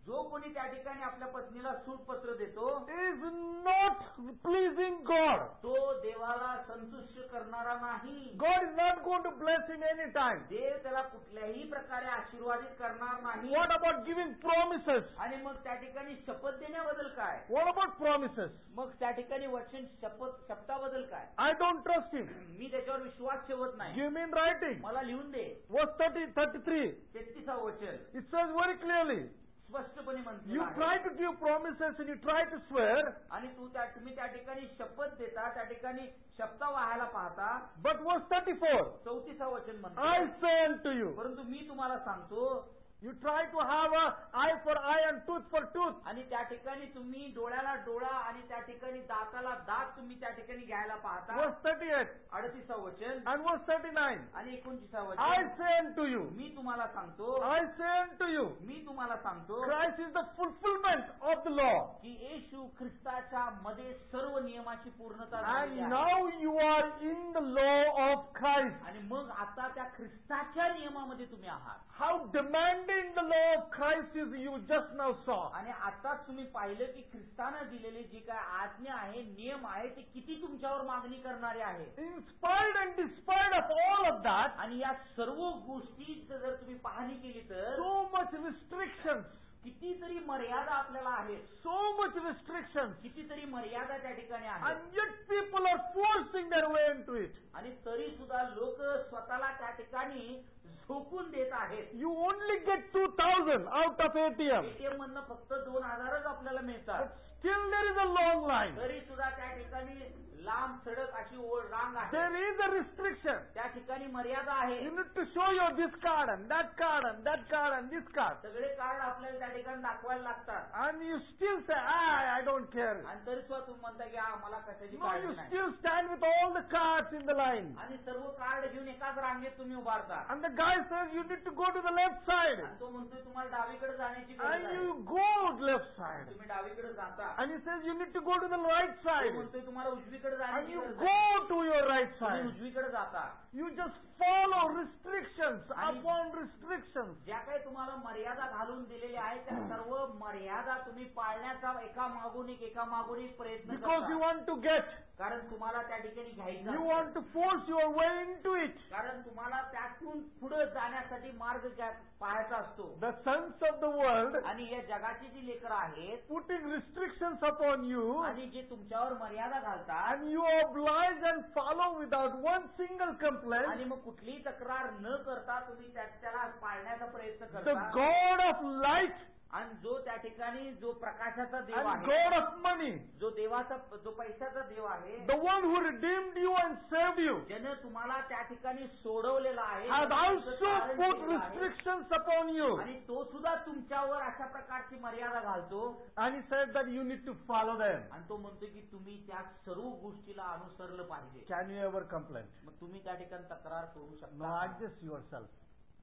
[SPEAKER 2] जो कोणी त्या ठिकाणी आपल्या पत्नीला सूटपत्र देतो
[SPEAKER 1] is not pleasing God.
[SPEAKER 2] तो देवाला संतुष्ट करणारा नाही.
[SPEAKER 1] God is not going to bless him any time.
[SPEAKER 2] देव त्याला कुठल्याही प्रकारे आशीर्वादित करणार नाही.
[SPEAKER 1] What about giving promises?
[SPEAKER 2] आणि मग त्या ठिकाणी शपथ देण्याबद्दल काय?
[SPEAKER 1] What about promises?
[SPEAKER 2] मग त्या ठिकाणी वचन शपथ शब्दाबद्दल काय?
[SPEAKER 1] I don't trust him.
[SPEAKER 2] मी त्याच्यावर विश्वास ठेवत नाही.
[SPEAKER 1] Give me in writing.
[SPEAKER 2] मला लिहून दे.
[SPEAKER 1] Verse thirty, thirty-three.
[SPEAKER 2] तेहतीसावं वचन
[SPEAKER 1] It says very clearly.
[SPEAKER 2] स्पष्टपणे
[SPEAKER 1] You
[SPEAKER 2] म्हटलेलं आहे.
[SPEAKER 1] try to give promises and you try to swear,
[SPEAKER 2] आणि तू त्या तुम्ही त्या ठिकाणी शपथ देता, त्या ठिकाणी शब्द व्हायला पाहता.
[SPEAKER 1] but verse thirty-four.
[SPEAKER 2] चौतीसावं वचन
[SPEAKER 1] I
[SPEAKER 2] म्हणतो,
[SPEAKER 1] say unto you.
[SPEAKER 2] परंतु मी तुम्हाला सांगतो.
[SPEAKER 1] You try to have a eye for eye and tooth for tooth.
[SPEAKER 2] आणि त्या ठिकाणी तुम्ही डोळ्याला डोळा आणि त्या ठिकाणी दाताला दात तुम्ही त्या ठिकाणी घ्यायला पाहता.
[SPEAKER 1] Verse thirty-eight
[SPEAKER 2] अडतीसावं वचन
[SPEAKER 1] and verse thirty-nine.
[SPEAKER 2] आणि एकोणतीसावं
[SPEAKER 1] I
[SPEAKER 2] वचन,
[SPEAKER 1] say unto you.
[SPEAKER 2] मी तुम्हाला सांगतो.
[SPEAKER 1] I say unto you.
[SPEAKER 2] मी तुम्हाला सांगतो
[SPEAKER 1] Christ is the fulfillment of the law.
[SPEAKER 2] की येशू ख्रिस्ताच्या मध्ये सर्व नियमाची पूर्णता
[SPEAKER 1] And
[SPEAKER 2] झालेली आहे.
[SPEAKER 1] now you are in the law of Christ.
[SPEAKER 2] आणि मग आता त्या ख्रिस्ताच्या नियमामध्ये तुम्ही आहात.
[SPEAKER 1] How demanding the law of Christ is, you just now saw.
[SPEAKER 2] आणि आताच तुम्ही पाहिलं की ख्रिस्तानं दिलेले जे काय आज्ञा आहे, नियम आहे, ते किती तुमच्यावर मागणी करणारे आहे.
[SPEAKER 1] In spite and despite of all of that,
[SPEAKER 2] आणि या सर्व गोष्टींचं जर तुम्ही पाहणी केली तर
[SPEAKER 1] so much restrictions,
[SPEAKER 2] कितीतरी मर्यादा आपल्याला आहेत.
[SPEAKER 1] so much restrictions,
[SPEAKER 2] कितीतरी मर्यादा त्या ठिकाणी आहेत.
[SPEAKER 1] and yet people are forcing their way into it.
[SPEAKER 2] आणि तरी सुद्धा लोक स्वतःला त्या ठिकाणी झोकून देत आहेत.
[SPEAKER 1] You only get two thousand out of A T M,
[SPEAKER 2] ATM मधनं फक्त दोन हजारच आपल्याला मिळतात.
[SPEAKER 1] but still there is a long line.
[SPEAKER 2] तरी सुद्धा त्या ठिकाणी लांब सडक अशी ओळ रांग आहे.
[SPEAKER 1] There is a restriction.
[SPEAKER 2] त्या ठिकाणी मर्यादा आहे.
[SPEAKER 1] You need to show your this card and that card and that card and this card,
[SPEAKER 2] सगळे कार्ड आपल्याला त्या ठिकाणी दाखवायला लागतात.
[SPEAKER 1] and you still say, ah, I don't care.
[SPEAKER 2] आणि तरी सुद्धा तुम्ही म्हणता की हा मला कशाची
[SPEAKER 1] No,
[SPEAKER 2] काळजी
[SPEAKER 1] you
[SPEAKER 2] नाही.
[SPEAKER 1] still stand with all the cards in the line.
[SPEAKER 2] आणि सर्व कार्ड घेऊन एकाच रांगेत तुम्ही उभारता.
[SPEAKER 1] And the guy says you need to go to the left side.
[SPEAKER 2] आणि तो म्हणतोय तुम्हाला डावीकडे जाण्याची गरज
[SPEAKER 1] And
[SPEAKER 2] आहे.
[SPEAKER 1] you go to left side.
[SPEAKER 2] तुम्ही डावीकडे जाता.
[SPEAKER 1] And he says you need to go to the right
[SPEAKER 2] तो
[SPEAKER 1] side.
[SPEAKER 2] म्हणतोय तुम्हाला उजवीकडे
[SPEAKER 1] And
[SPEAKER 2] जाण्याची
[SPEAKER 1] you
[SPEAKER 2] गरज
[SPEAKER 1] go
[SPEAKER 2] आहे.
[SPEAKER 1] to your right
[SPEAKER 2] तुम्ही
[SPEAKER 1] side.
[SPEAKER 2] उजवीकडे जाता.
[SPEAKER 1] You just follow restrictions
[SPEAKER 2] आणि-
[SPEAKER 1] upon restrictions.
[SPEAKER 2] ज्या काही तुम्हाला मर्यादा घालून दिलेल्या आहेत त्या सर्व मर्यादा तुम्ही पाळण्याचा एका मागून एक एका मागून एक प्रयत्न
[SPEAKER 1] Because you
[SPEAKER 2] करता.
[SPEAKER 1] want to get.
[SPEAKER 2] कारण तुम्हाला त्या ठिकाणी घ्यायचं
[SPEAKER 1] You
[SPEAKER 2] असतं.
[SPEAKER 1] want to force your way into it.
[SPEAKER 2] कारण तुम्हाला त्यातून पुढे जाण्यासाठी मार्ग घ्या- पाहायचा असतो.
[SPEAKER 1] The sons of the world
[SPEAKER 2] आणि या जगाची जी लेकरं आहेत
[SPEAKER 1] putting restrictions upon you,
[SPEAKER 2] आणि जे तुमच्यावर मर्यादा घालतात
[SPEAKER 1] and you oblige and follow without one single complaint.
[SPEAKER 2] आणि मग कुठलीही तक्रार न करता तुम्ही त्या- त्याला पाळण्याचा प्रयत्न
[SPEAKER 1] The
[SPEAKER 2] करता.
[SPEAKER 1] God of light
[SPEAKER 2] आणि जो त्या ठिकाणी जो प्रकाशाचा देव
[SPEAKER 1] and
[SPEAKER 2] आहे,
[SPEAKER 1] God of money,
[SPEAKER 2] जो देवाचा जो पैशाचा देव आहे,
[SPEAKER 1] the one who redeemed you and saved you,
[SPEAKER 2] ज्याने तुम्हाला त्या ठिकाणी सोडवलेला आहे,
[SPEAKER 1] has
[SPEAKER 2] त्याचं
[SPEAKER 1] also
[SPEAKER 2] कारण
[SPEAKER 1] put
[SPEAKER 2] केलेलं आहे.
[SPEAKER 1] restrictions upon you.
[SPEAKER 2] आणि तो सुद्धा तुमच्यावर अशा प्रकारची मर्यादा घालतो.
[SPEAKER 1] And he said that you need to follow them.
[SPEAKER 2] आणि तो म्हणतो की तुम्ही त्या सर्व गोष्टीला अनुसरलं पाहिजे.
[SPEAKER 1] Can you ever complain?
[SPEAKER 2] मग तुम्ही त्या ठिकाणी तक्रार करू
[SPEAKER 1] No,
[SPEAKER 2] शकता.
[SPEAKER 1] adjust yourself.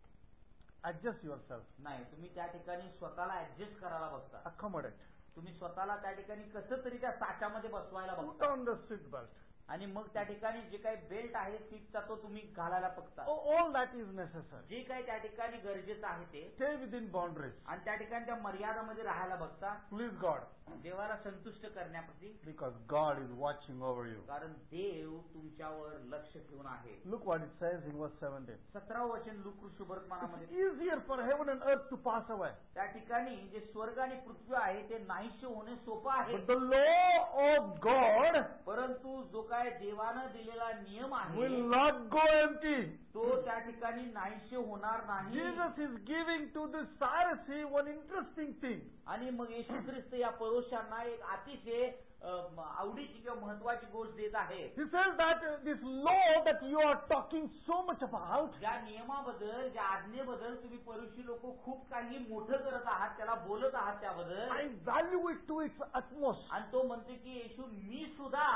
[SPEAKER 1] Adjust yourself.
[SPEAKER 2] नाही, तुम्ही त्या ठिकाणी स्वतःला ऍडजस्ट करायला बघता.
[SPEAKER 1] Accommodate.
[SPEAKER 2] तुम्ही स्वतःला त्या ठिकाणी कसं तरी त्या साच्यामध्ये बसवायला
[SPEAKER 1] Put
[SPEAKER 2] बघता.
[SPEAKER 1] on the seat belt.
[SPEAKER 2] आणि मग त्या ठिकाणी जे काही बेल्ट आहे सीटचा तो तुम्ही घालायला बघता.
[SPEAKER 1] Oh, all that is necessary.
[SPEAKER 2] जे काही त्या ठिकाणी गरजेचं आहे ते,
[SPEAKER 1] Stay within boundaries.
[SPEAKER 2] आणि त्या ठिकाणी त्या मर्यादामध्ये राहायला बघता.
[SPEAKER 1] Please God.
[SPEAKER 2] देवाला संतुष्ट करण्याप्रती,
[SPEAKER 1] Because God is watching over you.
[SPEAKER 2] कारण देव तुमच्यावर लक्ष ठेवून आहे.
[SPEAKER 1] Look what it says in verse seventeen.
[SPEAKER 2] सतरावं वचन लुकृ वर्तमानामध्ये,
[SPEAKER 1] It's easier for heaven and earth to pass away.
[SPEAKER 2] त्या ठिकाणी जे स्वर्ग आणि पृथ्वी आहे ते नाहीसे होणे सोपं आहे.
[SPEAKER 1] But the law of God
[SPEAKER 2] परंतु जो काय देवानं दिलेला नियम
[SPEAKER 1] will
[SPEAKER 2] आहे
[SPEAKER 1] not go empty.
[SPEAKER 2] तो त्या ठिकाणी नाहीसे होणार नाही.
[SPEAKER 1] Jesus is giving to the Pharisee one interesting thing.
[SPEAKER 2] आणि मग येशू ख्रिस्त या परोशांना एक अतिशय अ, आवडीची किंवा महत्वाची गोष्ट देत आहे.
[SPEAKER 1] He says that uh, this law that you are talking so much about,
[SPEAKER 2] ज्या नियमाबद्दल ज्या आज्ञेबद्दल तुम्ही परुषी लोक खूप काही मोठं करत आहात, त्याला बोलत आहात त्याबद्दल,
[SPEAKER 1] I value it to its utmost.
[SPEAKER 2] आणि तो म्हणते की येशू मी सुद्धा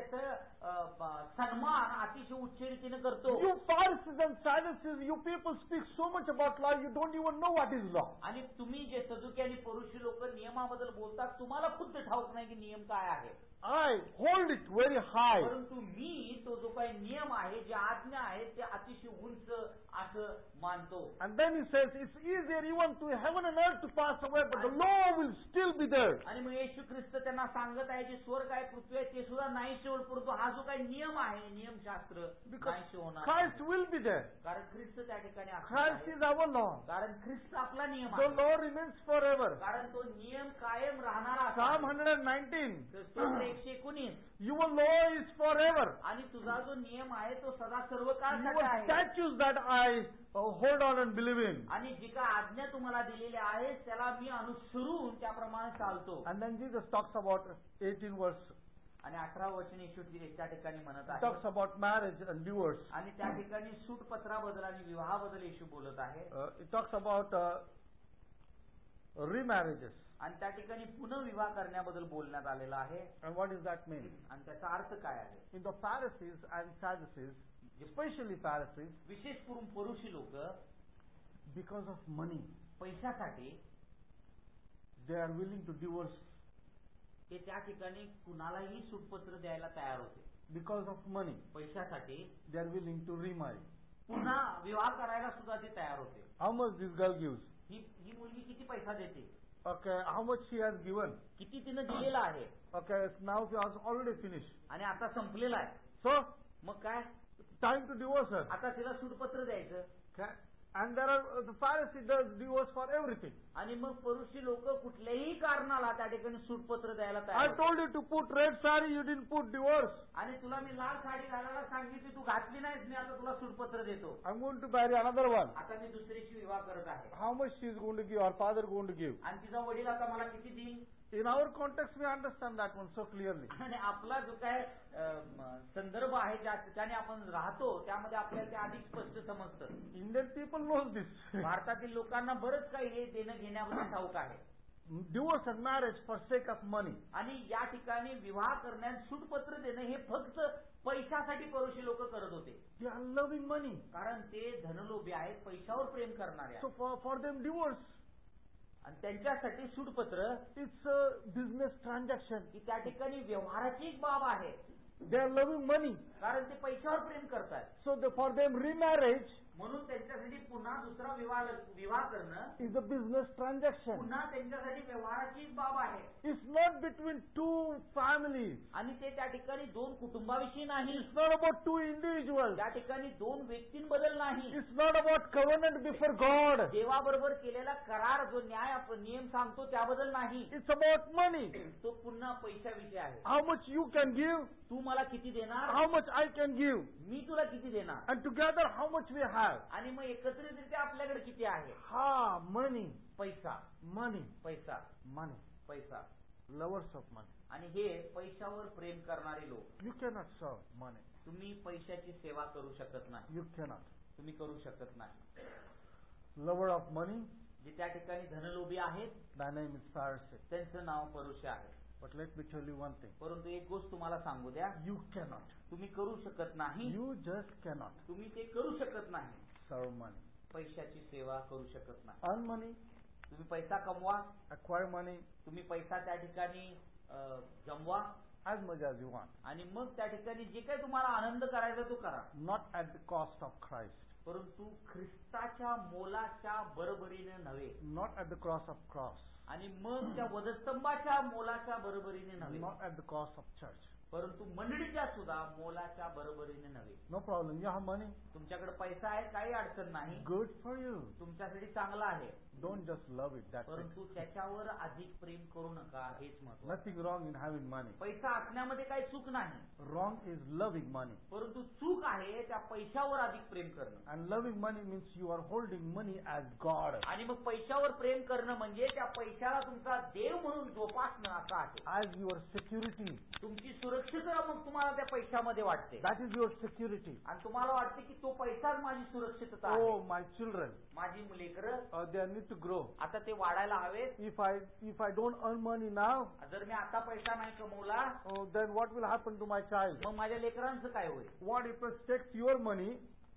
[SPEAKER 2] त्याचा सन्मान अतिशय उच्च रीतीने करतो.
[SPEAKER 1] You Pharisees and Sadducees, you people speak so much about law, you don't even know what is law.
[SPEAKER 2] आणि तुम्ही जे सदुकी आणि परुषी लोक नियमाबद्दल बोलतात, तुम्हाला खुद्द ठाऊक नाही की नियम काय आहे. आहे.
[SPEAKER 1] I hold it very high.
[SPEAKER 2] परंतु मी तो जो काही नियम आहे, जे आज्ञा आहे, ते अतिशय उंच असं मानतो.
[SPEAKER 1] And then he says, it's easier even to heaven and earth to pass away, but the law will still be there.
[SPEAKER 2] आणि मग येशू ख्रिस्त त्यांना सांगत आहे, जे स्वर्ग आहे, पृथ्वी आहे, ते सुद्धा नाहीसे होईल, परंतु हा जो काही नियम आहे, नियमशास्त्र नाहीसे होणार.
[SPEAKER 1] Christ will be there.
[SPEAKER 2] कारण ख्रिस्त त्या ठिकाणी असणार
[SPEAKER 1] Christ
[SPEAKER 2] आहे.
[SPEAKER 1] is our law.
[SPEAKER 2] कारण ख्रिस्त आपला नियम
[SPEAKER 1] The
[SPEAKER 2] आहे.
[SPEAKER 1] law remains forever.
[SPEAKER 2] कारण तो नियम कायम राहणारा
[SPEAKER 1] Psalm
[SPEAKER 2] आहे.
[SPEAKER 1] one nineteen.
[SPEAKER 2] स्तोत्र एकशे एकोणीस.
[SPEAKER 1] Your law is forever.
[SPEAKER 2] आणि तुझा जो नियम आहे तो सदा सर्व काळ
[SPEAKER 1] Your
[SPEAKER 2] आहे.
[SPEAKER 1] statutes that I uh, hold on and believe in.
[SPEAKER 2] आणि जी काय आज्ञा तुम्हाला दिलेल्या आहेत त्याला मी अनुसरून त्याप्रमाणे चालतो.
[SPEAKER 1] And then Jesus talks about eighteen verse.
[SPEAKER 2] आणि अठरा वचन येशू त्या ठिकाणी म्हणत आहे.
[SPEAKER 1] Talks about marriage and divorce.
[SPEAKER 2] आणि त्या ठिकाणी सूटपत्राबद्दल आणि विवाहाबद्दल येशू बोलत आहे.
[SPEAKER 1] Uh, it talks about uh, remarriages.
[SPEAKER 2] आणि त्या ठिकाणी पुनर्विवाह करण्याबद्दल बोलण्यात आलेलं आहे.
[SPEAKER 1] And what does that mean?
[SPEAKER 2] आणि त्याचा अर्थ काय आहे?
[SPEAKER 1] In the Pharisees and Sadducees, especially Pharisees,
[SPEAKER 2] विशेष करून फरोशी लोक
[SPEAKER 1] because of money,
[SPEAKER 2] पैशासाठी
[SPEAKER 1] they are willing to divorce.
[SPEAKER 2] ते त्या ठिकाणी कुणालाही सूटपत्र द्यायला तयार होते.
[SPEAKER 1] Because of money,
[SPEAKER 2] पैशासाठी
[SPEAKER 1] they are willing to remarry.
[SPEAKER 2] पुन्हा विवाह करायला सुद्धा ते तयार होते.
[SPEAKER 1] How much this girl gives?
[SPEAKER 2] ही ही मुलगी किती पैसा देते?
[SPEAKER 1] Okay, how much she has given?
[SPEAKER 2] किती तिनं दिलेला आहे?
[SPEAKER 1] Okay, now she has already finished.
[SPEAKER 2] आणि आता संपलेला आहे.
[SPEAKER 1] So,
[SPEAKER 2] मग काय?
[SPEAKER 1] time to divorce her.
[SPEAKER 2] आता तिला सूटपत्र द्यायचं.
[SPEAKER 1] Okay? And there are, uh, the Pharisee does divorce for everything.
[SPEAKER 2] आणि मग परुषी लोक कुठल्याही कारणाला त्या ठिकाणी सूटपत्र द्यायला
[SPEAKER 1] I
[SPEAKER 2] तयार होते.
[SPEAKER 1] told you to put red saree, you didn't put divorce.
[SPEAKER 2] आणि तुला मी लाल साडी घालायला सांगितली, तू घातली नाहीस, मी आता तुला सूटपत्र देतो.
[SPEAKER 1] I'm going to marry another one.
[SPEAKER 2] आता मी दुसरीशी विवाह करत आहे.
[SPEAKER 1] How much she is going to give, her father going to give.
[SPEAKER 2] आणि तिचा वडील आता मला किती देईल?
[SPEAKER 1] In our context, we understand that one so clearly.
[SPEAKER 2] आणि आपला जो काय अं, संदर्भ आहे, ज्या ठिकाणी आपण राहतो, त्यामध्ये आपल्याला ते अधिक स्पष्ट समजतं.
[SPEAKER 1] Indian people knows this.
[SPEAKER 2] भारतातील लोकांना बरंच काही हे देणं घेण्याबद्दल ठाऊक आहे.
[SPEAKER 1] Divorce and marriage for sake of money.
[SPEAKER 2] आणि या ठिकाणी विवाह करण्यात सूटपत्र देणं हे फक्त पैशासाठी परोशी लोक करत होते.
[SPEAKER 1] They are loving money.
[SPEAKER 2] कारण ते धनलोभी आहेत, पैशावर प्रेम करणारे
[SPEAKER 1] So
[SPEAKER 2] आहेत.
[SPEAKER 1] for, for them, divorce,
[SPEAKER 2] आणि त्यांच्यासाठी सूटपत्र
[SPEAKER 1] it's a business transaction.
[SPEAKER 2] ही त्या ठिकाणी व्यवहाराची एक बाब आहे.
[SPEAKER 1] They are loving money.
[SPEAKER 2] कारण ते पैशावर प्रेम करतात.
[SPEAKER 1] So the, for them, remarriage
[SPEAKER 2] म्हणून त्यांच्यासाठी पुन्हा दुसरा विवाह विवाह करणं
[SPEAKER 1] is a business transaction.
[SPEAKER 2] पुन्हा त्यांच्यासाठी व्यवहाराची एक बाब आहे.
[SPEAKER 1] It's not between two families.
[SPEAKER 2] आणि ते त्या ठिकाणी दोन कुटुंबाविषयी नाही.
[SPEAKER 1] It's not about two individuals.
[SPEAKER 2] त्या ठिकाणी दोन व्यक्तींबद्दल नाही.
[SPEAKER 1] It's not about covenant before God.
[SPEAKER 2] देवाबरोबर केलेला करार जो न्याय आपण नियम सांगतो त्याबद्दल नाही.
[SPEAKER 1] It's about money.
[SPEAKER 2] तो पुन्हा पैशाविषयी आहे.
[SPEAKER 1] How much you can give,
[SPEAKER 2] तू मला किती देणार,
[SPEAKER 1] how much I can give,
[SPEAKER 2] मी तुला किती देणार,
[SPEAKER 1] and together how much we have.
[SPEAKER 2] आणि मग एकत्रितरित्या आपल्याकडे किती आहे.
[SPEAKER 1] Ha, money,
[SPEAKER 2] पैसा
[SPEAKER 1] money,
[SPEAKER 2] पैसा
[SPEAKER 1] money.
[SPEAKER 2] पैसा.
[SPEAKER 1] Lovers of money.
[SPEAKER 2] आणि हे पैशावर प्रेम करणारे लोक.
[SPEAKER 1] You cannot serve money.
[SPEAKER 2] तुम्ही पैशाची सेवा करू शकत नाही.
[SPEAKER 1] You cannot.
[SPEAKER 2] तुम्ही करू शकत नाही.
[SPEAKER 1] Lover of money,
[SPEAKER 2] जे त्या ठिकाणी धनलोभी आहेत,
[SPEAKER 1] thy name is Pharisee.
[SPEAKER 2] त्यांचं नाव परुष आहे.
[SPEAKER 1] But let me tell you one thing.
[SPEAKER 2] परंतु एक गोष्ट तुम्हाला सांगू द्या,
[SPEAKER 1] You cannot.
[SPEAKER 2] तुम्ही करू शकत नाही.
[SPEAKER 1] You just cannot
[SPEAKER 2] तुम्ही ते करू शकत नाही.
[SPEAKER 1] serve money.
[SPEAKER 2] पैशाची सेवा करू शकत नाही.
[SPEAKER 1] Earn money,
[SPEAKER 2] तुम्ही पैसा कमवा,
[SPEAKER 1] acquire money
[SPEAKER 2] तुम्ही पैसा त्या ठिकाणी अं, Jamwa,
[SPEAKER 1] as much as you want.
[SPEAKER 2] आणि मग त्या ठिकाणी जे काही तुम्हाला आनंद करायचा तो करा.
[SPEAKER 1] Not at the cost of Christ.
[SPEAKER 2] परंतु ख्रिस्ताच्या मोलाच्या बरोबरीने नव्हे.
[SPEAKER 1] Not at the cross of cross.
[SPEAKER 2] आणि मग त्या वधस्तंभाच्या मोलाच्या बरोबरीने नव्हे.
[SPEAKER 1] Not at the cost of church.
[SPEAKER 2] परंतु मंडळीच्या सुद्धा मोलाच्या बरोबरीने नव्हे.
[SPEAKER 1] No problem. You have money?
[SPEAKER 2] तुमच्याकडे पैसा आहे, काही अडचण नाही,
[SPEAKER 1] Good for you.
[SPEAKER 2] तुमच्यासाठी चांगला आहे.
[SPEAKER 1] Don't just love it. That's it.
[SPEAKER 2] परंतु त्याच्यावर अधिक प्रेम करू नका, हेच महत्त्वाचं.
[SPEAKER 1] Nothing wrong in having money.
[SPEAKER 2] पैसा असण्यामध्ये काही चूक नाही.
[SPEAKER 1] Wrong is loving money.
[SPEAKER 2] परंतु चूक आहे त्या पैशावर अधिक प्रेम करणं.
[SPEAKER 1] And loving money means you are holding money as God.
[SPEAKER 2] आणि मग पैशावर प्रेम करणं म्हणजे त्या पैशाला तुमचा देव म्हणून जोपासणं असं आहे.
[SPEAKER 1] As your security.
[SPEAKER 2] तुमची सुरक्षितता मग तुम्हाला त्या पैशामध्ये वाटते.
[SPEAKER 1] That is your security.
[SPEAKER 2] आणि तुम्हाला वाटते की तो पैसाच माझी सुरक्षितता आहे.
[SPEAKER 1] Oh, my children.
[SPEAKER 2] माझी लेकरं
[SPEAKER 1] Uh, they need to grow.
[SPEAKER 2] आता ते वाढायला हवेत.
[SPEAKER 1] If I if I don't earn money now,
[SPEAKER 2] जर मी आता पैसा नाही कमवला,
[SPEAKER 1] oh, then what will happen to my child?
[SPEAKER 2] मग माझ्या लेकरांचं काय होईल?
[SPEAKER 1] What if it takes your money?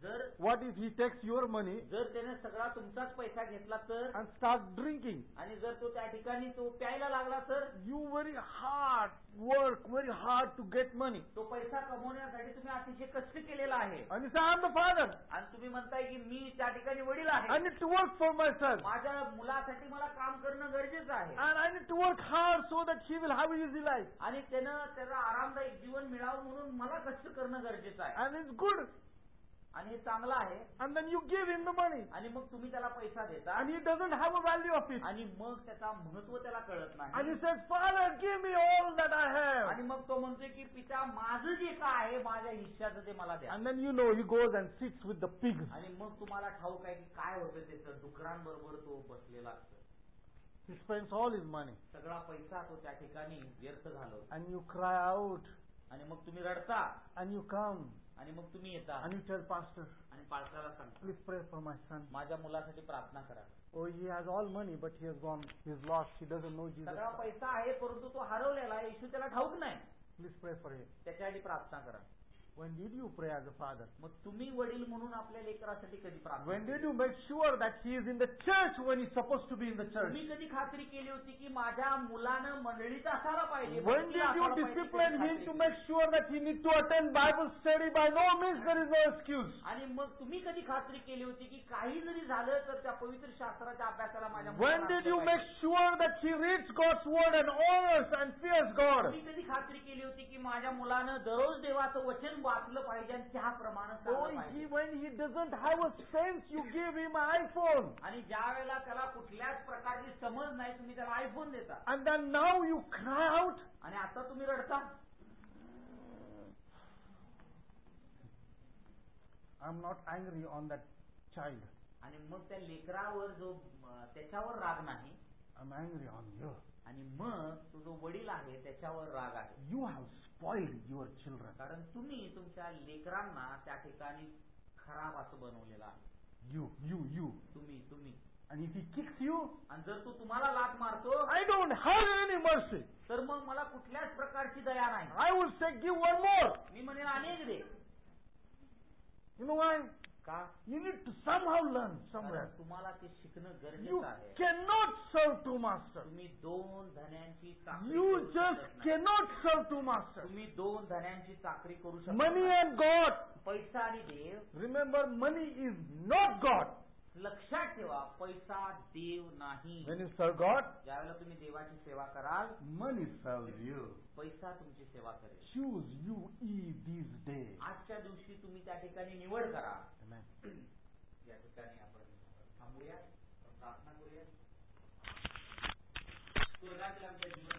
[SPEAKER 2] जर
[SPEAKER 1] what if he takes your money
[SPEAKER 2] जर त्याने सगळा तुमचाच पैसा घेतला तर
[SPEAKER 1] and starts drinking?
[SPEAKER 2] आणि जर तो त्या ठिकाणी तो प्यायला लागला तर
[SPEAKER 1] You very hard work, very hard to get money.
[SPEAKER 2] तो पैसा कमवण्यासाठी तुम्ही अतिशय कष्ट केलेला आहे
[SPEAKER 1] And you say, I'm the father.
[SPEAKER 2] आणि तुम्ही म्हणताय की मी त्या ठिकाणी वडील
[SPEAKER 1] I
[SPEAKER 2] आहे,
[SPEAKER 1] need to work for my son.
[SPEAKER 2] माझ्या मुलासाठी मला काम करणं गरजेचं आहे
[SPEAKER 1] And I need to work hard so that he will have an easy life.
[SPEAKER 2] आणि त्यानं त्याला आरामदायक जीवन मिळावं म्हणून मला कष्ट करणं गरजेचं आहे
[SPEAKER 1] And it's good.
[SPEAKER 2] आणि हे चांगलं आहे.
[SPEAKER 1] And then you give him the money.
[SPEAKER 2] आणि मग तुम्ही त्याला पैसा देता
[SPEAKER 1] And he doesn't have a value of it.
[SPEAKER 2] आणि मग त्याचा महत्व त्याला कळत
[SPEAKER 1] And
[SPEAKER 2] नाही
[SPEAKER 1] he says, Father, give me all that I have.
[SPEAKER 2] आणि मग तो म्हणतोय की पिता माझं जे काय आहे माझ्या हिश्श्याचं ते मला द्या.
[SPEAKER 1] And then you know he goes and sits with the pigs.
[SPEAKER 2] आणि मग तुम्हाला ठाऊक आहे की काय होतं त्याचं, डुकरांबरोबर तो बसलेला असतो.
[SPEAKER 1] He spends all his money.
[SPEAKER 2] सगळा पैसा तो त्या ठिकाणी व्यर्थ झालो.
[SPEAKER 1] And you cry out.
[SPEAKER 2] आणि मग तुम्ही रडता
[SPEAKER 1] And you come.
[SPEAKER 2] आणि मग तुम्ही येता
[SPEAKER 1] And you tell pastor,
[SPEAKER 2] आणि पालकाला सांगता
[SPEAKER 1] please pray for my son.
[SPEAKER 2] माझ्या मुलासाठी प्रार्थना करा.
[SPEAKER 1] Oh, he has all money, but he has gone. He is lost. He doesn't know Jesus.
[SPEAKER 2] सगळा पैसा आहे परंतु तो हरवलेला आहे, येशू त्याला ठाऊक नाही.
[SPEAKER 1] Please pray for him.
[SPEAKER 2] त्याच्यासाठी प्रार्थना करा.
[SPEAKER 1] When did you pray as a father?
[SPEAKER 2] मग तुम्ही वडील म्हणून आपल्या लेकरासाठी कधी प्रार्थना
[SPEAKER 1] When
[SPEAKER 2] केली?
[SPEAKER 1] did you make sure that he is in the church when he's supposed to be in the church?
[SPEAKER 2] तुम्ही कधी खात्री केली होती की माझ्या मुलानं मंडळीत असायला पाहिजे?
[SPEAKER 1] When
[SPEAKER 2] मंडळीत
[SPEAKER 1] did you
[SPEAKER 2] असायला पाहिजे,
[SPEAKER 1] discipline
[SPEAKER 2] कधी
[SPEAKER 1] him
[SPEAKER 2] खात्री
[SPEAKER 1] to
[SPEAKER 2] केली?
[SPEAKER 1] make sure that he needs to attend Bible study? By no means there is no excuse.
[SPEAKER 2] आणि मग तुम्ही कधी खात्री केली होती की काही जरी झालं तर त्या पवित्र शास्त्राच्या अभ्यासाला माझ्या
[SPEAKER 1] When
[SPEAKER 2] मुलाला
[SPEAKER 1] did you
[SPEAKER 2] असलं
[SPEAKER 1] make
[SPEAKER 2] पाहिजे?
[SPEAKER 1] sure that he reads God's word and honors and fears God?
[SPEAKER 2] तुम्ही कधी खात्री केली होती की माझ्या मुलानं दररोज देवाचं वचन वाचलं पाहिजे आणि त्याप्रमाणे
[SPEAKER 1] Oh,
[SPEAKER 2] चाललं
[SPEAKER 1] he,
[SPEAKER 2] पाहिजे?
[SPEAKER 1] when he doesn't have a sense, you give him an iPhone.
[SPEAKER 2] आणि ज्या वेळेला त्याला कुठल्याच प्रकारची समज नाही तुम्ही त्याला आयफोन देता
[SPEAKER 1] And then now you cry out.
[SPEAKER 2] आणि आता तुम्ही रडता.
[SPEAKER 1] I'm not angry on that child.
[SPEAKER 2] आणि मग त्या लेकरावर जो अं, त्याच्यावर राग नाही
[SPEAKER 1] I'm angry on you.
[SPEAKER 2] आणि मग तो जो वडील आहे त्याच्यावर राग आहे.
[SPEAKER 1] You have spoiled your children.
[SPEAKER 2] कारण तुम्ही तुमच्या लेकरांना त्या ठिकाणी खराब असं बनवलेलं आहे.
[SPEAKER 1] You, you, you.
[SPEAKER 2] तुम्ही तुम्ही
[SPEAKER 1] And if he kicks you,
[SPEAKER 2] आणि जर तो तुम्हाला लाथ मारतो
[SPEAKER 1] I don't have any mercy.
[SPEAKER 2] तर मग मला कुठल्याच प्रकारची दया नाही.
[SPEAKER 1] I will say, give one more.
[SPEAKER 2] मी म्हणेन अनेक दे.
[SPEAKER 1] You know why?
[SPEAKER 2] का?
[SPEAKER 1] You need to somehow learn somewhere.
[SPEAKER 2] कारण तुम्हाला ते शिकणं
[SPEAKER 1] You
[SPEAKER 2] गरजेचं आहे.
[SPEAKER 1] cannot serve two masters.
[SPEAKER 2] तुम्ही दोन धन्यांची चाकरी
[SPEAKER 1] You
[SPEAKER 2] करू
[SPEAKER 1] just
[SPEAKER 2] शकत नाही.
[SPEAKER 1] cannot serve two masters.
[SPEAKER 2] तुम्ही दोन धन्यांची चाकरी करू शकता
[SPEAKER 1] Money
[SPEAKER 2] नाही.
[SPEAKER 1] and God.
[SPEAKER 2] पैसा आणि देव.
[SPEAKER 1] Remember, money is not God.
[SPEAKER 2] लक्षात ठेवा, पैसा देव नाही.
[SPEAKER 1] When you serve God,
[SPEAKER 2] ज्यावेळेला तुम्ही देवाची सेवा कराल
[SPEAKER 1] money serves you.
[SPEAKER 2] पैसा तुमची सेवा करेल.
[SPEAKER 1] Choose you ye these days.
[SPEAKER 2] आजच्या दिवशी तुम्ही त्या ठिकाणी निवड करा.
[SPEAKER 1] Amen.
[SPEAKER 2] या ठिकाणी आपण थांबूया, प्रार्थना करूया. स्वर्गातील आमच्या जीवन